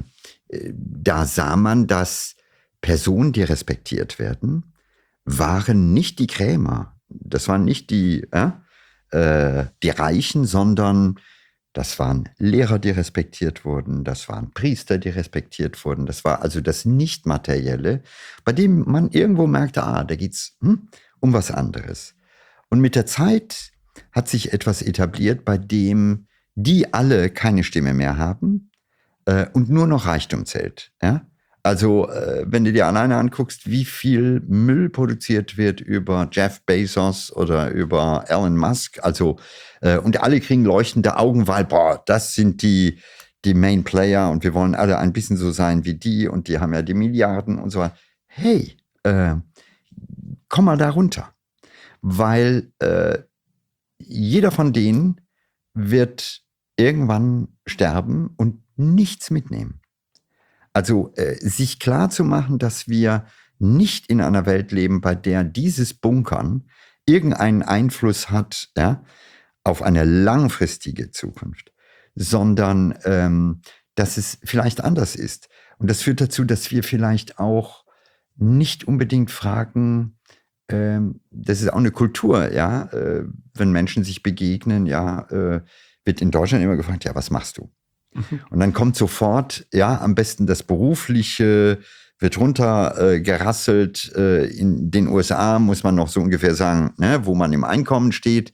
Speaker 1: da sah man, dass Personen, die respektiert werden, waren nicht die Krämer. Das waren nicht die, äh, äh, die Reichen, sondern das waren Lehrer, die respektiert wurden, das waren Priester, die respektiert wurden. Das war also das Nichtmaterielle, bei dem man irgendwo merkte, ah, da geht's hm, um was anderes. Und mit der Zeit hat sich etwas etabliert, bei dem die alle keine Stimme mehr haben äh, und nur noch Reichtum zählt. Ja? Also äh, wenn du dir alleine anguckst, wie viel Müll produziert wird über Jeff Bezos oder über Elon Musk, also äh, und alle kriegen leuchtende Augen, weil boah, das sind die die Main Player und wir wollen alle ein bisschen so sein wie die und die haben ja die Milliarden und so weiter. Hey, äh, komm mal da runter, weil äh, jeder von denen wird irgendwann sterben und nichts mitnehmen. Also äh, sich klar zu machen, dass wir nicht in einer Welt leben, bei der dieses Bunkern irgendeinen Einfluss hat, ja, auf eine langfristige Zukunft, sondern ähm, dass es vielleicht anders ist. Und das führt dazu, dass wir vielleicht auch nicht unbedingt fragen, ähm, das ist auch eine Kultur, ja, äh, wenn Menschen sich begegnen, ja, äh, wird in Deutschland immer gefragt, ja, was machst du? Und dann kommt sofort, ja, am besten das Berufliche, wird runter äh, gerasselt. Äh, in den U S A muss man noch so ungefähr sagen, ne, wo man im Einkommen steht.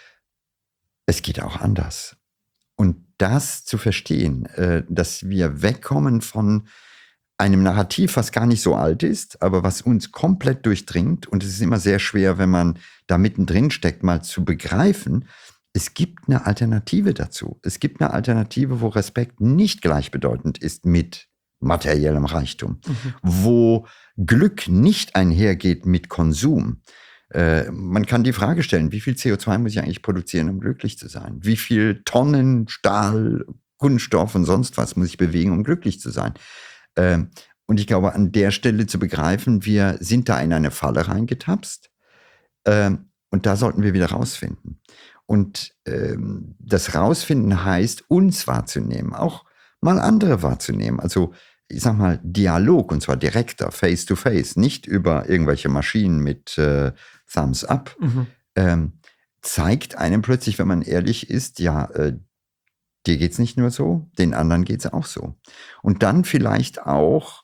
Speaker 1: Es geht auch anders. Und das zu verstehen, äh, dass wir wegkommen von einem Narrativ, was gar nicht so alt ist, aber was uns komplett durchdringt. Und es ist immer sehr schwer, wenn man da mittendrin steckt, mal zu begreifen, es gibt eine Alternative dazu. Es gibt eine Alternative, wo Respekt nicht gleichbedeutend ist mit materiellem Reichtum, mhm. wo Glück nicht einhergeht mit Konsum. Äh, man kann die Frage stellen, wie viel C O zwei muss ich eigentlich produzieren, um glücklich zu sein? Wie viel Tonnen Stahl, Kunststoff und sonst was muss ich bewegen, um glücklich zu sein? Äh, und ich glaube, an der Stelle zu begreifen, wir sind da in eine Falle reingetapst äh, und da sollten wir wieder rausfinden. Und ähm, das Rausfinden heißt, uns wahrzunehmen, auch mal andere wahrzunehmen. Also ich sag mal Dialog, und zwar direkter, face to face, nicht über irgendwelche Maschinen mit äh, Thumbs up, mhm. ähm, zeigt einem plötzlich, wenn man ehrlich ist, ja, äh, dir geht's nicht nur so, den anderen geht's auch so. Und dann vielleicht auch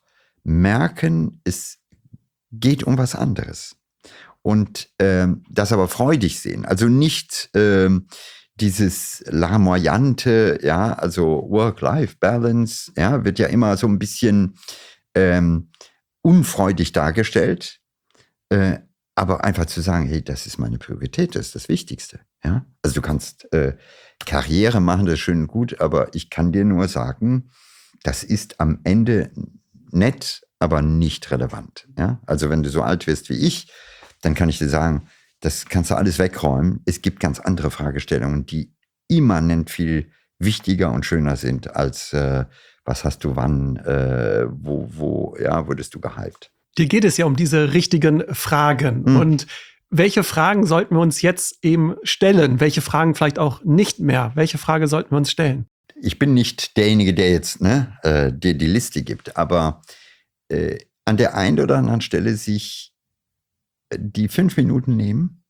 Speaker 1: merken, es geht um was anderes. Und ähm, das aber freudig sehen. Also nicht ähm, dieses Larmoyante, ja, also Work-Life-Balance, ja, wird ja immer so ein bisschen ähm, unfreudig dargestellt. Äh, aber einfach zu sagen, hey, das ist meine Priorität, das ist das Wichtigste. Ja? Also du kannst äh, Karriere machen, das ist schön und gut, aber ich kann dir nur sagen, das ist am Ende nett, aber nicht relevant. Ja? Also wenn du so alt wirst wie ich, dann kann ich dir sagen, das kannst du alles wegräumen. Es gibt ganz andere Fragestellungen, die immanent viel wichtiger und schöner sind als äh, was hast du wann, äh, wo, wo, ja, wurdest du gehypt.
Speaker 2: Dir geht es ja um diese richtigen Fragen. Mhm. Und welche Fragen sollten wir uns jetzt eben stellen? Welche Fragen vielleicht auch nicht mehr? Welche Frage sollten wir uns stellen?
Speaker 1: Ich bin nicht derjenige, der jetzt ne, äh, dir die Liste gibt, aber äh, an der einen oder anderen Stelle sich die fünf Minuten nehmen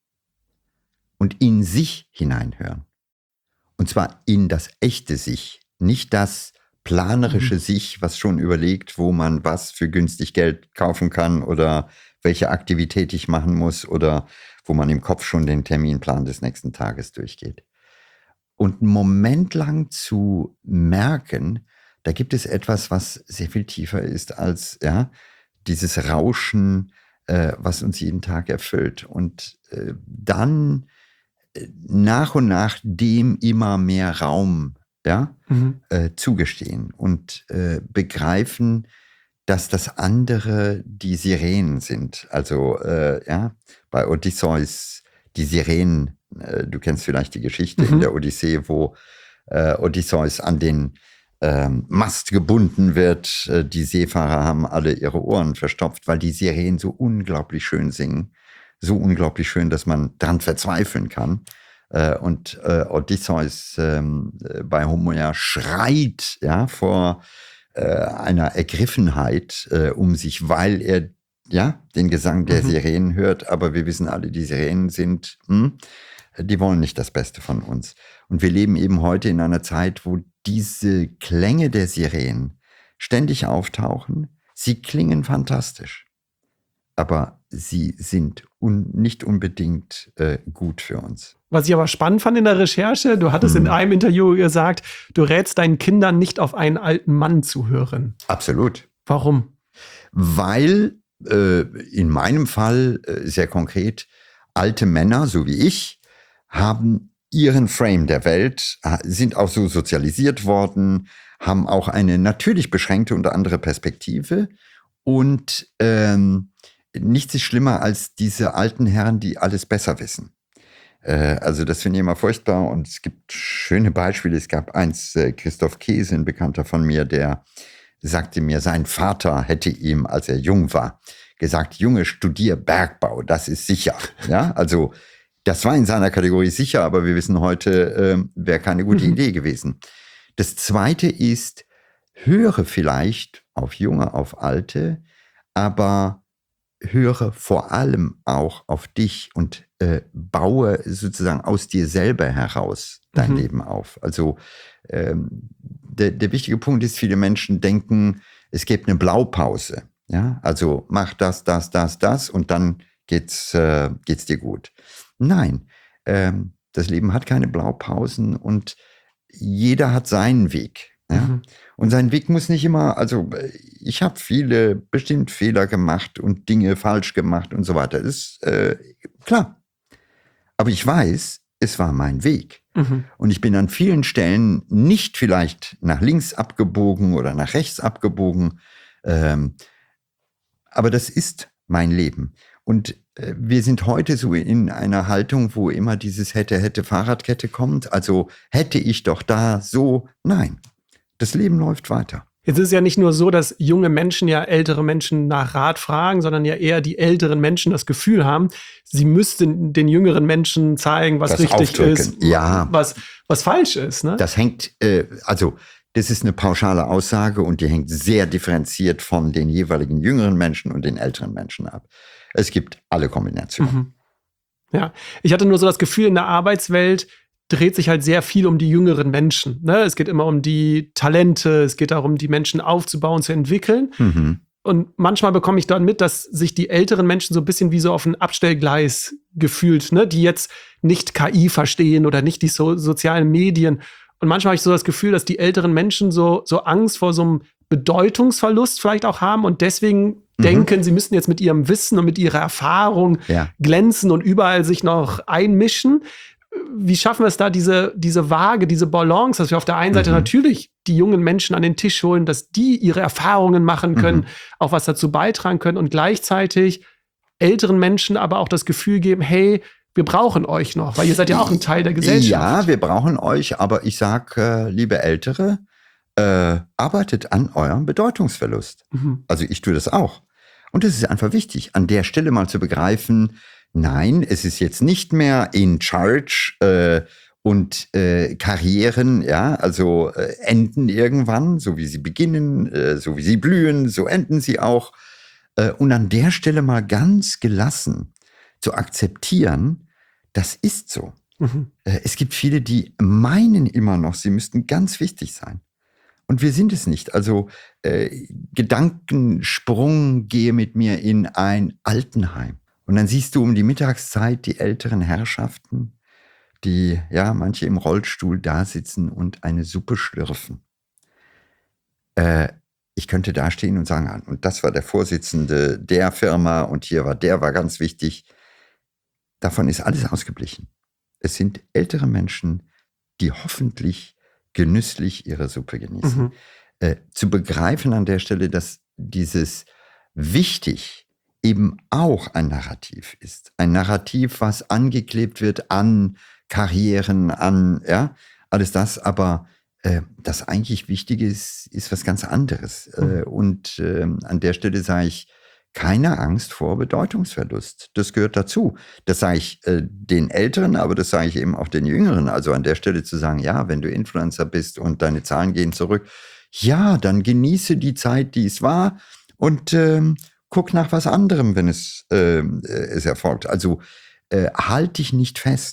Speaker 1: und in sich hineinhören. Und zwar in das echte Sich, nicht das planerische mhm. Sich, was schon überlegt, wo man was für günstig Geld kaufen kann oder welche Aktivität ich machen muss oder wo man im Kopf schon den Terminplan des nächsten Tages durchgeht. Und einen Moment lang zu merken, da gibt es etwas, was sehr viel tiefer ist als ja, dieses Rauschen, äh, was uns jeden Tag erfüllt. Und äh, dann äh, nach und nach dem immer mehr Raum ja, mhm. äh, zugestehen und äh, begreifen, dass das andere die Sirenen sind. Also äh, ja, bei Odysseus die Sirenen, äh, du kennst vielleicht die Geschichte mhm. in der Odyssee, wo äh, Odysseus an den ähm, Mast gebunden wird. Äh, die Seefahrer haben alle ihre Ohren verstopft, weil die Sirenen so unglaublich schön singen. So unglaublich schön, dass man dran verzweifeln kann. Äh, und äh, Odysseus ähm, bei Homer schreit ja, vor äh, einer Ergriffenheit äh, um sich, weil er ja, den Gesang der mhm. Sirenen hört. Aber wir wissen alle, die Sirenen sind hm, die wollen nicht das Beste von uns. Und wir leben eben heute in einer Zeit, wo diese Klänge der Sirenen ständig auftauchen. Sie klingen fantastisch, aber sie sind un- nicht unbedingt äh, gut für uns.
Speaker 2: Was ich aber spannend fand in der Recherche, du hattest hm. in einem Interview gesagt, du rätst deinen Kindern nicht auf einen alten Mann zu hören.
Speaker 1: Absolut.
Speaker 2: Warum?
Speaker 1: Weil äh, in meinem Fall äh, sehr konkret, alte Männer, so wie ich, haben ihren Frame der Welt, sind auch so sozialisiert worden, haben auch eine natürlich beschränkte und andere Perspektive. Und ähm, nichts ist schlimmer als diese alten Herren, die alles besser wissen. Äh, also das finde ich immer furchtbar. Und es gibt schöne Beispiele. Es gab eins, äh, Christoph Käse, ein Bekannter von mir, der sagte mir, sein Vater hätte ihm, als er jung war, gesagt, Junge, studier Bergbau, das ist sicher. Ja, also das war in seiner Kategorie sicher, aber wir wissen heute, äh, wäre keine gute
Speaker 2: Mhm.
Speaker 1: Idee gewesen. Das Zweite ist, höre vielleicht auf Junge, auf Alte, aber höre vor allem auch auf dich und äh, baue sozusagen aus dir selber heraus dein
Speaker 2: Mhm.
Speaker 1: Leben auf. Also ähm, der, der wichtige Punkt ist, viele Menschen denken, es gibt eine Blaupause. Ja, also mach das, das, das, das und dann geht's, äh, geht's dir gut. Nein, ähm, das Leben hat keine Blaupausen und jeder hat seinen Weg. Ja?
Speaker 2: Mhm.
Speaker 1: Und sein Weg muss nicht immer, also ich habe viele bestimmt Fehler gemacht und Dinge falsch gemacht und so weiter. Das ist äh, klar. Aber ich weiß, es war mein Weg.
Speaker 2: Mhm.
Speaker 1: Und ich bin an vielen Stellen nicht vielleicht nach links abgebogen oder nach rechts abgebogen. Ähm, aber das ist mein Leben. Und äh, wir sind heute so in einer Haltung, wo immer dieses hätte, hätte Fahrradkette kommt. Also hätte ich doch da so. Nein, das Leben läuft weiter.
Speaker 2: Jetzt ist es ja nicht nur so, dass junge Menschen ja ältere Menschen nach Rat fragen, sondern ja eher die älteren Menschen das Gefühl haben, sie müssten den jüngeren Menschen zeigen, was
Speaker 1: Das
Speaker 2: richtig
Speaker 1: aufdrücken.
Speaker 2: ist,
Speaker 1: Ja.
Speaker 2: was, was falsch ist. Ne?
Speaker 1: Das hängt, äh, also das ist eine pauschale Aussage und die hängt sehr differenziert von den jeweiligen jüngeren Menschen und den älteren Menschen ab. Es gibt alle Kombinationen.
Speaker 2: Mhm. Ja, ich hatte nur so das Gefühl, in der Arbeitswelt dreht sich halt sehr viel um die jüngeren Menschen. Ne? Es geht immer um die Talente, es geht darum, die Menschen aufzubauen, zu entwickeln.
Speaker 1: Mhm.
Speaker 2: Und manchmal bekomme ich dann mit, dass sich die älteren Menschen so ein bisschen wie so auf ein Abstellgleis gefühlt, ne? Die jetzt nicht K I verstehen oder nicht die so sozialen Medien. Und manchmal habe ich so das Gefühl, dass die älteren Menschen so, so Angst vor so einem Bedeutungsverlust vielleicht auch haben und deswegen mhm. denken, sie müssen jetzt mit ihrem Wissen und mit ihrer Erfahrung
Speaker 1: Ja.
Speaker 2: glänzen und überall sich noch einmischen. Wie schaffen wir es da, diese, diese Waage, diese Balance, dass wir auf der einen Seite
Speaker 1: Mhm.
Speaker 2: natürlich die jungen Menschen an den Tisch holen, dass die ihre Erfahrungen machen können,
Speaker 1: Mhm.
Speaker 2: auch was dazu beitragen können und gleichzeitig älteren Menschen aber auch das Gefühl geben, hey, wir brauchen euch noch, weil ihr seid ja auch ein Teil der Gesellschaft.
Speaker 1: Ja, wir brauchen euch, aber ich sag, äh, liebe Ältere, äh, arbeitet an eurem Bedeutungsverlust.
Speaker 2: Mhm.
Speaker 1: Also ich tue das auch. Und es ist einfach wichtig, an der Stelle mal zu begreifen, nein, es ist jetzt nicht mehr in charge äh, und äh, Karrieren, ja, also äh, enden irgendwann, so wie sie beginnen, äh, so wie sie blühen, so enden sie auch. Äh, und an der Stelle mal ganz gelassen zu akzeptieren, das ist so.
Speaker 2: Mhm.
Speaker 1: Äh, es gibt viele, die meinen immer noch, sie müssten ganz wichtig sein. Und wir sind es nicht. Also äh, Gedankensprung, gehe mit mir in ein Altenheim. Und dann siehst du um die Mittagszeit die älteren Herrschaften, die, ja, manche im Rollstuhl da sitzen und eine Suppe schlürfen. Äh, ich könnte da stehen und sagen, und das war der Vorsitzende der Firma und hier war der, war ganz wichtig. Davon ist alles ausgeblichen. Es sind ältere Menschen, die hoffentlich genüsslich ihre Suppe genießen.
Speaker 2: Mhm.
Speaker 1: Äh, zu begreifen an der Stelle, dass dieses wichtig eben auch ein Narrativ ist. Ein Narrativ, was angeklebt wird an Karrieren, an, ja, alles das, aber äh, das eigentlich Wichtige ist, ist was ganz anderes.
Speaker 2: Mhm.
Speaker 1: Äh, und äh, an der Stelle sage ich, keine Angst vor Bedeutungsverlust. Das gehört dazu. Das sage ich äh, den Älteren, aber das sage ich eben auch den Jüngeren. Also an der Stelle zu sagen, ja, wenn du Influencer bist und deine Zahlen gehen zurück, ja, dann genieße die Zeit, die es war und ähm, guck nach was anderem, wenn es, äh, es erfolgt. Also äh, halt dich nicht fest.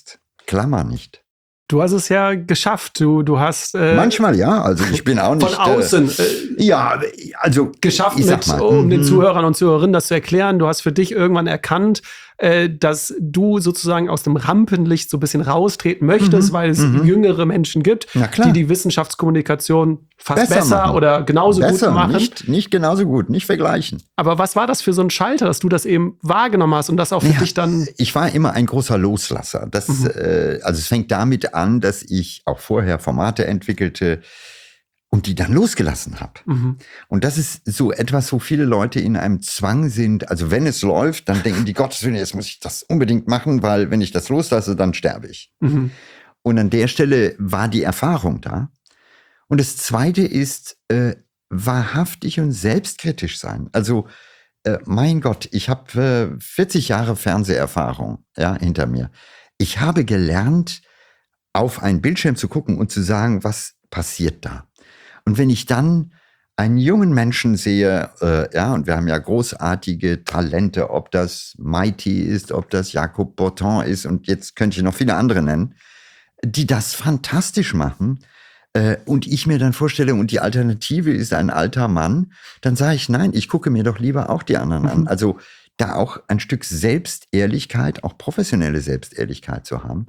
Speaker 1: klammer nicht.
Speaker 2: Du hast es ja geschafft. Du, du hast äh,
Speaker 1: manchmal ja, also ich bin auch nicht
Speaker 2: von außen
Speaker 1: äh, ja, also
Speaker 2: geschafft,
Speaker 1: ich sag
Speaker 2: mit,
Speaker 1: mal,
Speaker 2: um
Speaker 1: mhm.
Speaker 2: den Zuhörern und Zuhörerinnen das zu erklären. Du hast für dich irgendwann erkannt, äh, dass du sozusagen aus dem Rampenlicht so ein bisschen raustreten möchtest,
Speaker 1: Mhm.
Speaker 2: weil es
Speaker 1: Mhm.
Speaker 2: jüngere Menschen gibt,
Speaker 1: Na klar.
Speaker 2: die die Wissenschaftskommunikation fast besser,
Speaker 1: Besser machen.
Speaker 2: oder genauso
Speaker 1: Besser,
Speaker 2: gut machen.
Speaker 1: Nicht, nicht genauso gut, nicht vergleichen.
Speaker 2: Aber was war das für so ein Schalter, dass du das eben wahrgenommen hast und das auch für
Speaker 1: Ja,
Speaker 2: dich dann...
Speaker 1: ich war immer ein großer Loslasser. Das,
Speaker 2: Mhm.
Speaker 1: äh, also es fängt damit an, dass ich auch vorher Formate entwickelte und die dann losgelassen habe.
Speaker 2: Mhm.
Speaker 1: Und das ist so etwas, wo viele Leute in einem Zwang sind. Also wenn es läuft, dann denken die, Gottes Willen, jetzt muss ich das unbedingt machen, weil wenn ich das loslasse, dann sterbe ich.
Speaker 2: Mhm.
Speaker 1: Und an der Stelle war die Erfahrung da. Und das Zweite ist, äh, wahrhaftig und selbstkritisch sein. Also, äh, mein Gott, ich habe äh, vierzig Jahre Fernseherfahrung ja, hinter mir. Ich habe gelernt, auf einen Bildschirm zu gucken und zu sagen, was passiert da. Und wenn ich dann einen jungen Menschen sehe, äh, ja, und wir haben ja großartige Talente, ob das Mighty ist, ob das Jakob Botton ist, und jetzt könnte ich noch viele andere nennen, die das fantastisch machen, äh, und ich mir dann vorstelle, und die Alternative ist ein alter Mann, dann sage ich, nein, ich gucke mir doch lieber auch die anderen an.
Speaker 2: Mhm.
Speaker 1: Also da auch ein Stück Selbstehrlichkeit, auch professionelle Selbstehrlichkeit zu haben.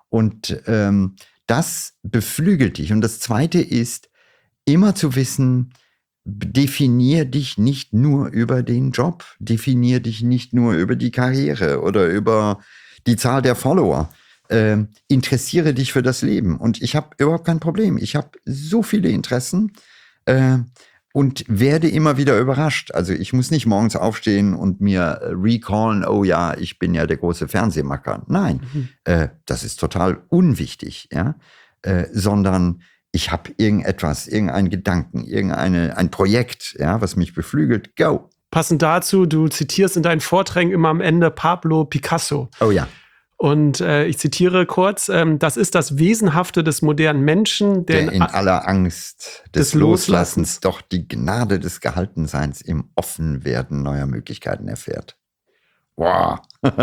Speaker 1: Und ähm, das beflügelt dich. Und das Zweite ist, immer zu wissen, definier dich nicht nur über den Job, definier dich nicht nur über die Karriere oder über die Zahl der Follower. Äh, interessiere dich für das Leben. Und ich habe überhaupt kein Problem. Ich habe so viele Interessen äh, und werde immer wieder überrascht. Also ich muss nicht morgens aufstehen und mir recallen, oh ja, ich bin ja der große Fernsehmacher. Nein,
Speaker 2: Mhm.
Speaker 1: äh, das ist total unwichtig, ja, äh, sondern ich habe irgendetwas, irgendeinen Gedanken, irgendeine ein Projekt, ja, was mich beflügelt. Go.
Speaker 2: Passend dazu, du zitierst in deinen Vorträgen immer am Ende Pablo Picasso.
Speaker 1: Oh ja.
Speaker 2: Und äh, ich zitiere kurz, ähm, das ist das Wesenhafte des modernen Menschen, der,
Speaker 1: Der in aller Angst des,
Speaker 2: des Loslassens
Speaker 1: Loslassens doch die Gnade des Gehaltenseins im Offenwerden neuer Möglichkeiten erfährt. Wow.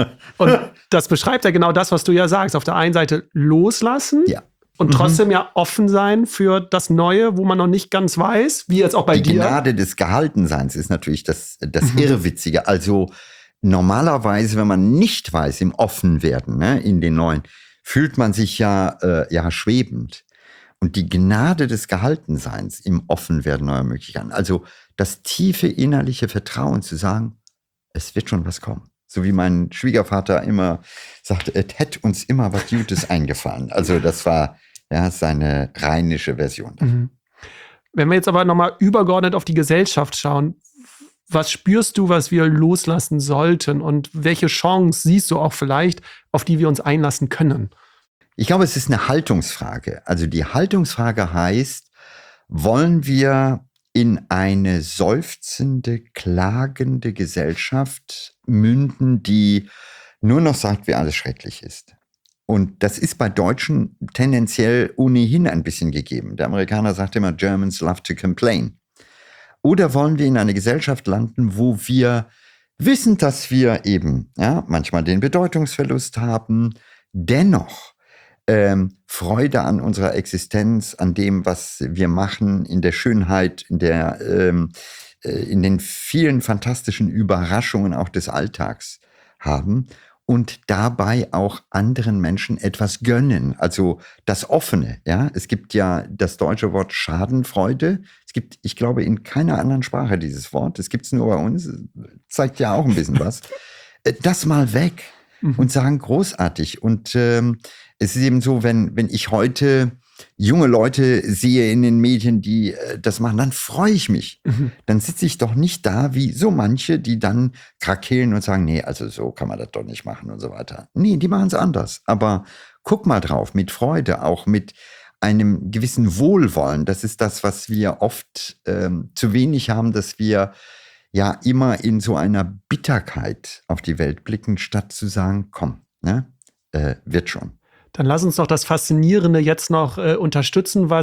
Speaker 2: Und das beschreibt ja genau das, was du ja sagst. Auf der einen Seite loslassen.
Speaker 1: Ja.
Speaker 2: Und
Speaker 1: Mhm.
Speaker 2: trotzdem ja offen sein für das Neue, wo man noch nicht ganz weiß, wie jetzt auch bei
Speaker 1: die
Speaker 2: dir.
Speaker 1: Die Gnade des Gehaltenseins ist natürlich das, das
Speaker 2: Mhm.
Speaker 1: Irrwitzige. Also normalerweise, wenn man nicht weiß, im Offenwerden, ne, in den Neuen, fühlt man sich ja, äh, ja schwebend. Und die Gnade des Gehaltenseins im Offenwerden neuer Möglichkeiten, also das tiefe innerliche Vertrauen zu sagen, es wird schon was kommen. So wie mein Schwiegervater immer sagte, es hätte uns immer was Gutes eingefallen. Also das war ja seine rheinische Version.
Speaker 2: Mhm. Wenn wir jetzt aber nochmal übergeordnet auf die Gesellschaft schauen, was spürst du, was wir loslassen sollten? Und welche Chance siehst du auch vielleicht, auf die wir uns einlassen können?
Speaker 1: Ich glaube, es ist eine Haltungsfrage. Also die Haltungsfrage heißt, wollen wir in eine seufzende, klagende Gesellschaft münden, die nur noch sagt, wie alles schrecklich ist? Und das ist bei Deutschen tendenziell ohnehin ein bisschen gegeben. Der Amerikaner sagt immer, Germans love to complain. Oder wollen wir in eine Gesellschaft landen, wo wir wissen, dass wir eben ja, manchmal den Bedeutungsverlust haben, dennoch ähm, Freude an unserer Existenz, an dem, was wir machen, in der Schönheit, in, der, ähm, äh, in den vielen fantastischen Überraschungen auch des Alltags haben und dabei auch anderen Menschen etwas gönnen. Also das Offene. Ja? Es gibt ja das deutsche Wort Schadenfreude. Es gibt, ich glaube, in keiner anderen Sprache dieses Wort. Es gibt es nur bei uns. Zeigt ja auch ein bisschen was. Das mal weg mhm. und sagen, großartig. Und ähm, es ist eben so, wenn, wenn ich heute junge Leute sehe in den Medien, die äh, das machen, dann freue ich mich. Mhm. Dann sitze ich doch nicht da wie so manche, die dann krakeelen und sagen, nee, also so kann man das doch nicht machen und so weiter. Nee, die machen es anders. Aber guck mal drauf, mit Freude, auch mit einem gewissen Wohlwollen. Das ist das, was wir oft ähm, zu wenig haben, dass wir ja immer in so einer Bitterkeit auf die Welt blicken, statt zu sagen, komm, ne, äh, wird schon.
Speaker 2: Dann lass uns doch das Faszinierende jetzt noch äh, unterstützen, was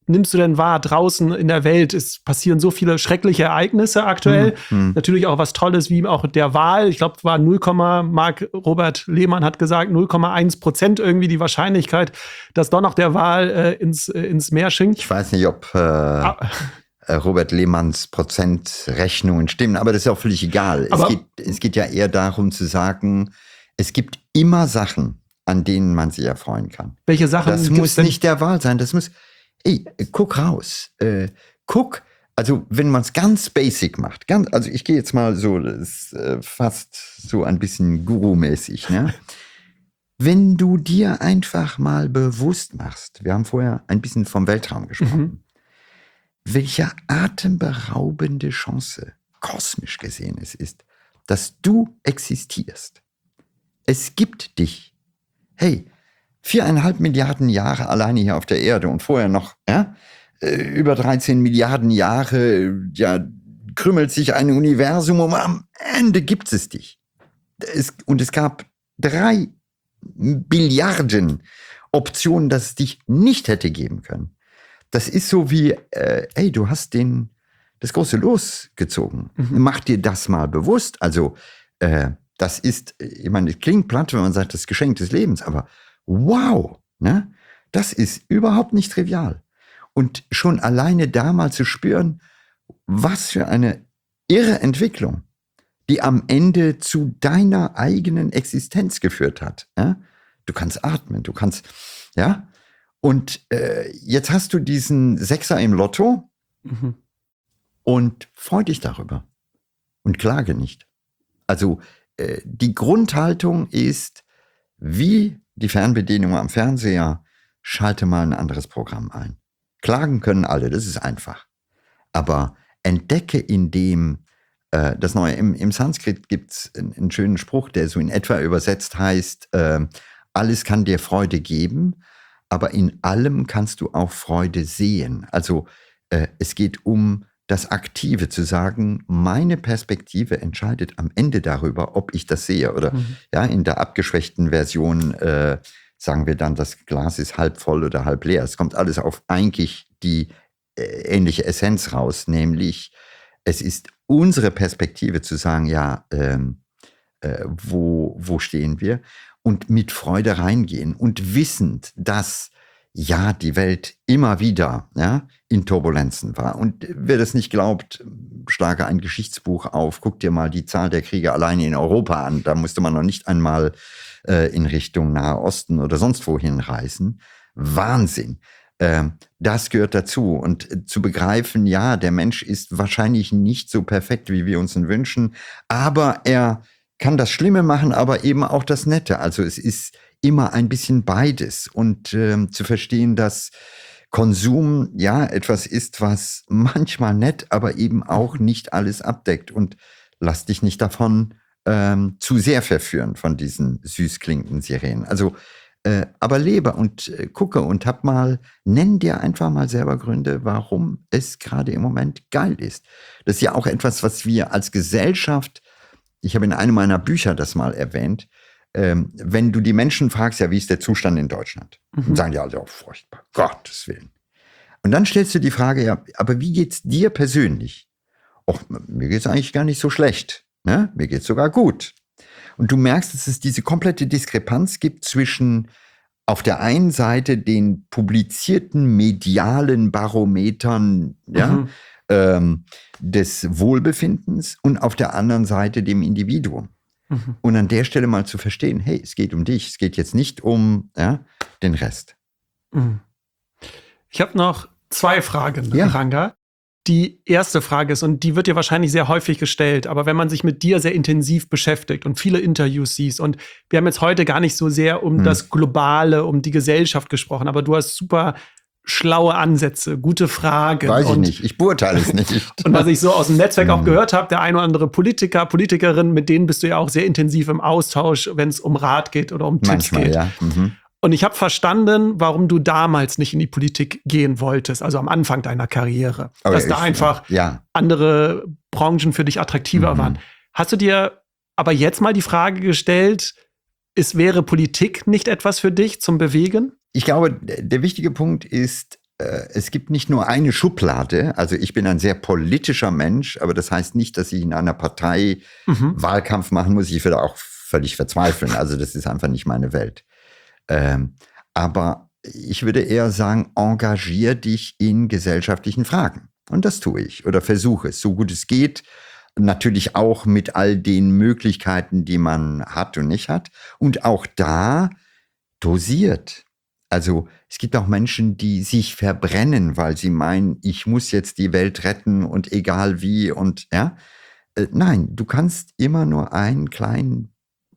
Speaker 2: nimmst du denn wahr draußen in der Welt? Es passieren so viele schreckliche Ereignisse aktuell. Mhm. Natürlich auch was Tolles wie auch der Wahl. Ich glaube, war null, Marc Robert Lehmann hat gesagt, null Komma eins Prozent irgendwie die Wahrscheinlichkeit, dass doch noch der Wahl äh, ins, äh, ins Meer schinkt.
Speaker 1: Ich weiß nicht, ob äh, ah. Robert Lehmanns Prozentrechnungen stimmen, aber das ist auch völlig egal. Es geht, es geht ja eher darum zu sagen, es gibt immer Sachen, an denen man sich erfreuen kann.
Speaker 2: Welche Sachen?
Speaker 1: Das muss nicht der Wahl sein, das muss... Ey, guck raus. Äh, guck, also wenn man es ganz basic macht, ganz, also ich gehe jetzt mal so, das ist äh, fast so ein bisschen Guru-mäßig, ne? Wenn du dir einfach mal bewusst machst, wir haben vorher ein bisschen vom Weltraum gesprochen, mhm. welche atemberaubende Chance, kosmisch gesehen es ist, dass du existierst. Es gibt dich. Hey, Viereinhalb Milliarden Jahre alleine hier auf der Erde und vorher noch ja, über dreizehn Milliarden Jahre ja, krümmelt sich ein Universum und am Ende gibt es dich. Es, und es gab drei Billiarden Optionen, dass es dich nicht hätte geben können. Das ist so wie, äh, ey, du hast den, das große Los gezogen. Mhm. Mach dir das mal bewusst. Also äh, das ist, ich meine, es klingt platt, wenn man sagt, das Geschenk des Lebens, aber wow, ne? Das ist überhaupt nicht trivial. Und schon alleine da mal zu spüren, was für eine irre Entwicklung, die am Ende zu deiner eigenen Existenz geführt hat. Ja? Du kannst atmen, du kannst, ja. Und äh, jetzt hast du diesen Sechser im Lotto mhm. und freu dich darüber und klage nicht. Also äh, die Grundhaltung ist, wie die Fernbedienung am Fernseher, schalte mal ein anderes Programm ein. Klagen können alle, das ist einfach. Aber entdecke in dem, äh, das Neue, im, im Sanskrit gibt es einen, einen schönen Spruch, der so in etwa übersetzt heißt, äh, alles kann dir Freude geben, aber in allem kannst du auch Freude sehen. Also äh, es geht um das Aktive, zu sagen, meine Perspektive entscheidet am Ende darüber, ob ich das sehe. Oder mhm. ja, in der abgeschwächten Version äh, sagen wir dann, das Glas ist halb voll oder halb leer. Es kommt alles auf eigentlich die äh, ähnliche Essenz raus, nämlich es ist unsere Perspektive zu sagen, ja, ähm, äh, wo, wo stehen wir? Und mit Freude reingehen und wissend, dass ja, die Welt immer wieder ja, in Turbulenzen war. Und wer das nicht glaubt, schlage ein Geschichtsbuch auf, guck dir mal die Zahl der Kriege alleine in Europa an. Da musste man noch nicht einmal äh, in Richtung Nahe Osten oder sonst wohin reisen. Wahnsinn. Äh, das gehört dazu. Und äh, zu begreifen, ja, der Mensch ist wahrscheinlich nicht so perfekt, wie wir uns ihn wünschen, aber er kann das Schlimme machen, aber eben auch das Nette. Also es ist immer ein bisschen beides und äh, zu verstehen, dass Konsum ja etwas ist, was manchmal nett, aber eben auch nicht alles abdeckt und lass dich nicht davon ähm, zu sehr verführen von diesen süß klingenden Sirenen. Also, äh, aber lebe und äh, gucke und hab mal, nenn dir einfach mal selber Gründe, warum es gerade im Moment geil ist. Das ist ja auch etwas, was wir als Gesellschaft, ich habe in einem meiner Bücher das mal erwähnt, Ähm, wenn du die Menschen fragst, ja, wie ist der Zustand in Deutschland? Mhm. Und sagen die alle, oh, furchtbar, Gottes Willen. Und dann stellst du die Frage, ja, aber wie geht's dir persönlich? Och, mir geht's eigentlich gar nicht so schlecht, ne? Mir geht's sogar gut. Und du merkst, dass es diese komplette Diskrepanz gibt zwischen auf der einen Seite den publizierten medialen Barometern, ja, mhm. ähm, des Wohlbefindens und auf der anderen Seite dem Individuum. Mhm. Und an der Stelle mal zu verstehen, hey, es geht um dich, es geht jetzt nicht um ja, den Rest.
Speaker 2: Mhm. Ich habe noch zwei Fragen, ja. Ranga. Die erste Frage ist, und die wird dir wahrscheinlich sehr häufig gestellt, aber wenn man sich mit dir sehr intensiv beschäftigt und viele Interviews siehst, und wir haben jetzt heute gar nicht so sehr um mhm. das Globale, um die Gesellschaft gesprochen, aber du hast super schlaue Ansätze, gute Fragen.
Speaker 1: Weiß ich
Speaker 2: und,
Speaker 1: nicht, ich beurteile es nicht.
Speaker 2: Und was ich so aus dem Netzwerk auch gehört habe, der ein oder andere Politiker, Politikerin, mit denen bist du ja auch sehr intensiv im Austausch, wenn es um Rat geht oder um Tipps
Speaker 1: Manchmal,
Speaker 2: geht.
Speaker 1: Ja. Mhm.
Speaker 2: Und ich habe verstanden, warum du damals nicht in die Politik gehen wolltest, also am Anfang deiner Karriere. Oh, dass ja, da ich, einfach ja. andere Branchen für dich attraktiver mhm. waren. Hast du dir aber jetzt mal die Frage gestellt, ist, wäre Politik nicht etwas für dich zum Bewegen?
Speaker 1: Ich glaube, der wichtige Punkt ist, äh, es gibt nicht nur eine Schublade. Also ich bin ein sehr politischer Mensch, aber das heißt nicht, dass ich in einer Partei mhm. Wahlkampf machen muss. Ich würde auch völlig verzweifeln. Also das ist einfach nicht meine Welt. Ähm, aber ich würde eher sagen, engagier dich in gesellschaftlichen Fragen. Und das tue ich oder versuche es, so gut es geht. Natürlich auch mit all den Möglichkeiten, die man hat und nicht hat. Und auch da dosiert. Also es gibt auch Menschen, die sich verbrennen, weil sie meinen, ich muss jetzt die Welt retten und egal wie und ja. Äh, nein, du kannst immer nur einen kleinen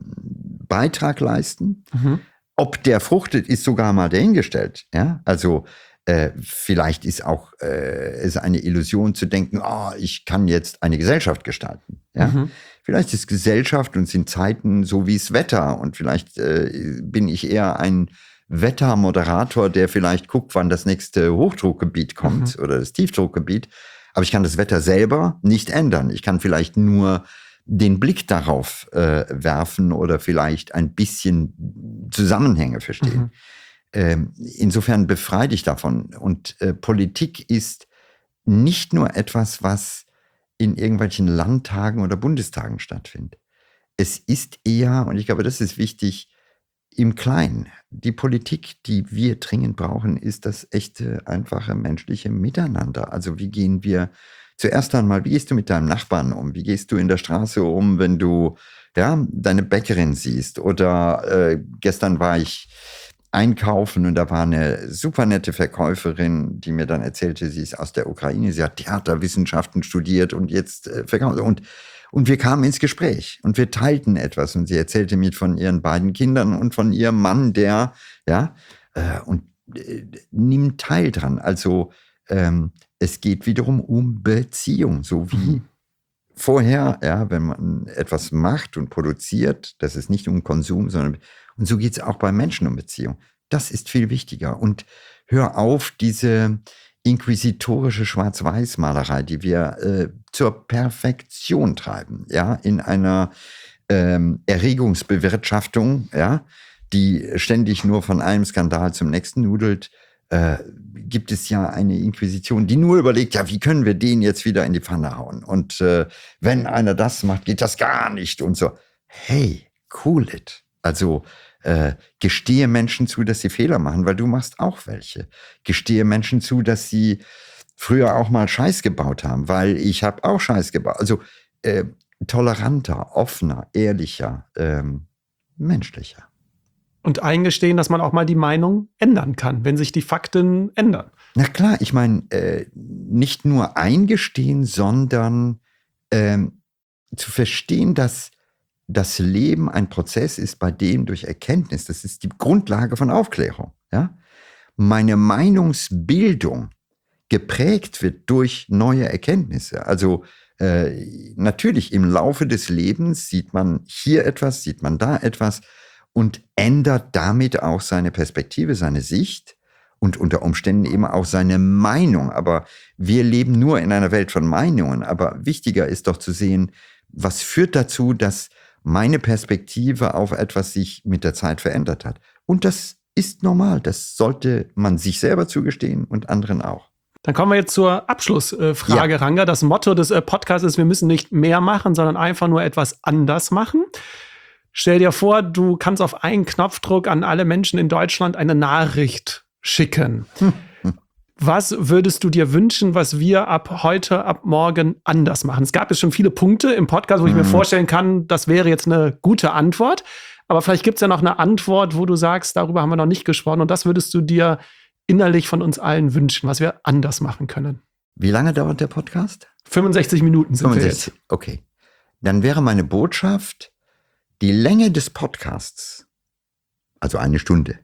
Speaker 1: Beitrag leisten. Mhm. Ob der fruchtet, ist sogar mal dahingestellt. Ja? Also äh, vielleicht ist auch äh, es eine Illusion zu denken, oh, ich kann jetzt eine Gesellschaft gestalten. Ja? Mhm. Vielleicht ist Gesellschaft und sind Zeiten so wie das Wetter. Und vielleicht äh, bin ich eher ein Wettermoderator, der vielleicht guckt, wann das nächste Hochdruckgebiet kommt mhm. oder das Tiefdruckgebiet. Aber ich kann das Wetter selber nicht ändern. Ich kann vielleicht nur den Blick darauf äh, werfen oder vielleicht ein bisschen Zusammenhänge verstehen. Mhm. Ähm, insofern befreie dich davon. Und äh, Politik ist nicht nur etwas, was in irgendwelchen Landtagen oder Bundestagen stattfindet. Es ist eher, und ich glaube, das ist wichtig, im Kleinen. Die Politik, die wir dringend brauchen, ist das echte, einfache menschliche Miteinander. Also wie gehen wir zuerst einmal, wie gehst du mit deinem Nachbarn um? Wie gehst du in der Straße um, wenn du ja, deine Bäckerin siehst? Oder äh, gestern war ich einkaufen und da war eine super nette Verkäuferin, die mir dann erzählte, sie ist aus der Ukraine, sie hat Theaterwissenschaften studiert und jetzt äh, verkauft. Und, und wir kamen ins Gespräch und wir teilten etwas und sie erzählte mir von ihren beiden Kindern und von ihrem Mann, der, ja, äh, und äh, nimmt teil dran. Also ähm, es geht wiederum um Beziehung, so wie mhm. vorher, ja, wenn man etwas macht und produziert, das ist nicht um Konsum, sondern und so geht es auch bei Menschen um Beziehung. Das ist viel wichtiger. Und hör auf, diese inquisitorische Schwarz-Weiß-Malerei, die wir äh, zur Perfektion treiben, ja, in einer ähm, Erregungsbewirtschaftung, ja, die ständig nur von einem Skandal zum nächsten nudelt, äh, gibt es ja eine Inquisition, die nur überlegt, ja, wie können wir den jetzt wieder in die Pfanne hauen? Und äh, wenn einer das macht, geht das gar nicht und so. Hey, cool it. Also äh, gestehe Menschen zu, dass sie Fehler machen, weil du machst auch welche. Gestehe Menschen zu, dass sie früher auch mal Scheiß gebaut haben, weil ich habe auch Scheiß gebaut. Also äh, toleranter, offener, ehrlicher, ähm, menschlicher.
Speaker 2: Und eingestehen, dass man auch mal die Meinung ändern kann, wenn sich die Fakten ändern.
Speaker 1: Na klar, ich meine, äh, nicht nur eingestehen, sondern ähm, zu verstehen, dass das Leben ein Prozess ist, bei dem durch Erkenntnis, das ist die Grundlage von Aufklärung, ja, meine Meinungsbildung geprägt wird durch neue Erkenntnisse. Also äh, natürlich im Laufe des Lebens sieht man hier etwas, sieht man da etwas und ändert damit auch seine Perspektive, seine Sicht und unter Umständen eben auch seine Meinung. Aber wir leben nur in einer Welt von Meinungen. Aber wichtiger ist doch zu sehen, was führt dazu, dass meine Perspektive auf etwas sich mit der Zeit verändert hat. Und das ist normal. Das sollte man sich selber zugestehen und anderen auch.
Speaker 2: Dann kommen wir jetzt zur Abschlussfrage, ja. Ranga. Das Motto des Podcasts ist, wir müssen nicht mehr machen, sondern einfach nur etwas anders machen. Stell dir vor, du kannst auf einen Knopfdruck an alle Menschen in Deutschland eine Nachricht schicken. Hm. Was würdest du dir wünschen, was wir ab heute, ab morgen anders machen? Es gab jetzt schon viele Punkte im Podcast, wo ich mhm. mir vorstellen kann, das wäre jetzt eine gute Antwort. Aber vielleicht gibt es ja noch eine Antwort, wo du sagst, darüber haben wir noch nicht gesprochen. Und das würdest du dir innerlich von uns allen wünschen, was wir anders machen können.
Speaker 1: Wie lange dauert der Podcast?
Speaker 2: fünfundsechzig Minuten sind
Speaker 1: fünfundsechzig. Wir jetzt. Okay. Dann wäre meine Botschaft, die Länge des Podcasts, also eine Stunde,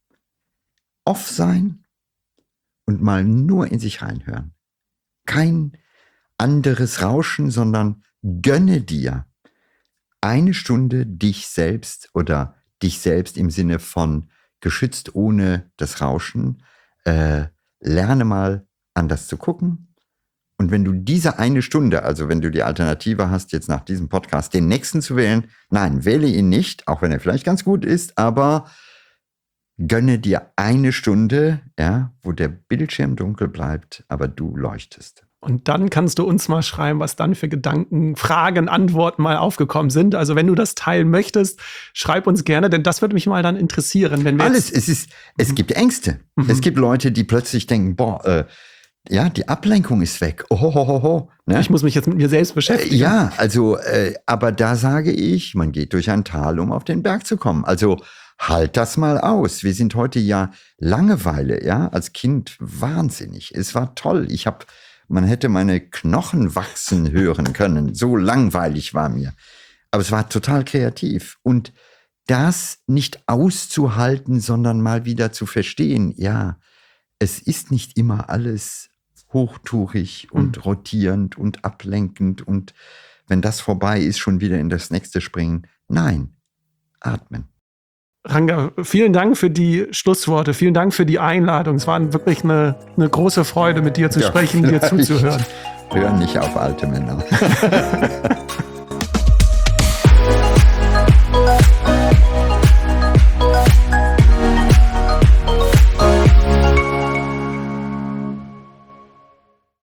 Speaker 1: off sein, und mal nur in sich reinhören. Kein anderes Rauschen, sondern gönne dir eine Stunde dich selbst oder dich selbst im Sinne von geschützt ohne das Rauschen. Äh, lerne mal anders zu gucken. Und wenn du diese eine Stunde, also wenn du die Alternative hast, jetzt nach diesem Podcast den nächsten zu wählen, nein, wähle ihn nicht, auch wenn er vielleicht ganz gut ist, aber Gönne dir eine Stunde, ja, wo der Bildschirm dunkel bleibt, aber du leuchtest.
Speaker 2: Und dann kannst du uns mal schreiben, was dann für Gedanken, Fragen, Antworten mal aufgekommen sind. Also wenn du das teilen möchtest, schreib uns gerne, denn das würde mich mal dann interessieren. Wenn wir
Speaker 1: Alles, es ist, es mhm. gibt Ängste. Mhm. Es gibt Leute, die plötzlich denken, boah, äh, ja, die Ablenkung ist weg. Oh, ho, ho, ho, ne?
Speaker 2: Ich muss mich jetzt mit mir selbst beschäftigen.
Speaker 1: Äh, ja, also, äh, aber da sage ich, man geht durch ein Tal, um auf den Berg zu kommen. Also halt das mal aus. Wir sind heute ja Langeweile, ja, als Kind wahnsinnig. Es war toll. Ich habe Man hätte meine Knochen wachsen hören können. So langweilig war mir. Aber es war total kreativ. Und das nicht auszuhalten, sondern mal wieder zu verstehen, ja, es ist nicht immer alles hochtourig und mhm. rotierend und ablenkend. Und wenn das vorbei ist, schon wieder in das nächste springen. Nein, atmen.
Speaker 2: Ranga, vielen Dank für die Schlussworte, vielen Dank für die Einladung. Es war wirklich eine, eine große Freude, mit dir zu
Speaker 1: ja,
Speaker 2: sprechen, dir zuzuhören.
Speaker 1: Hör nicht auf alte Männer.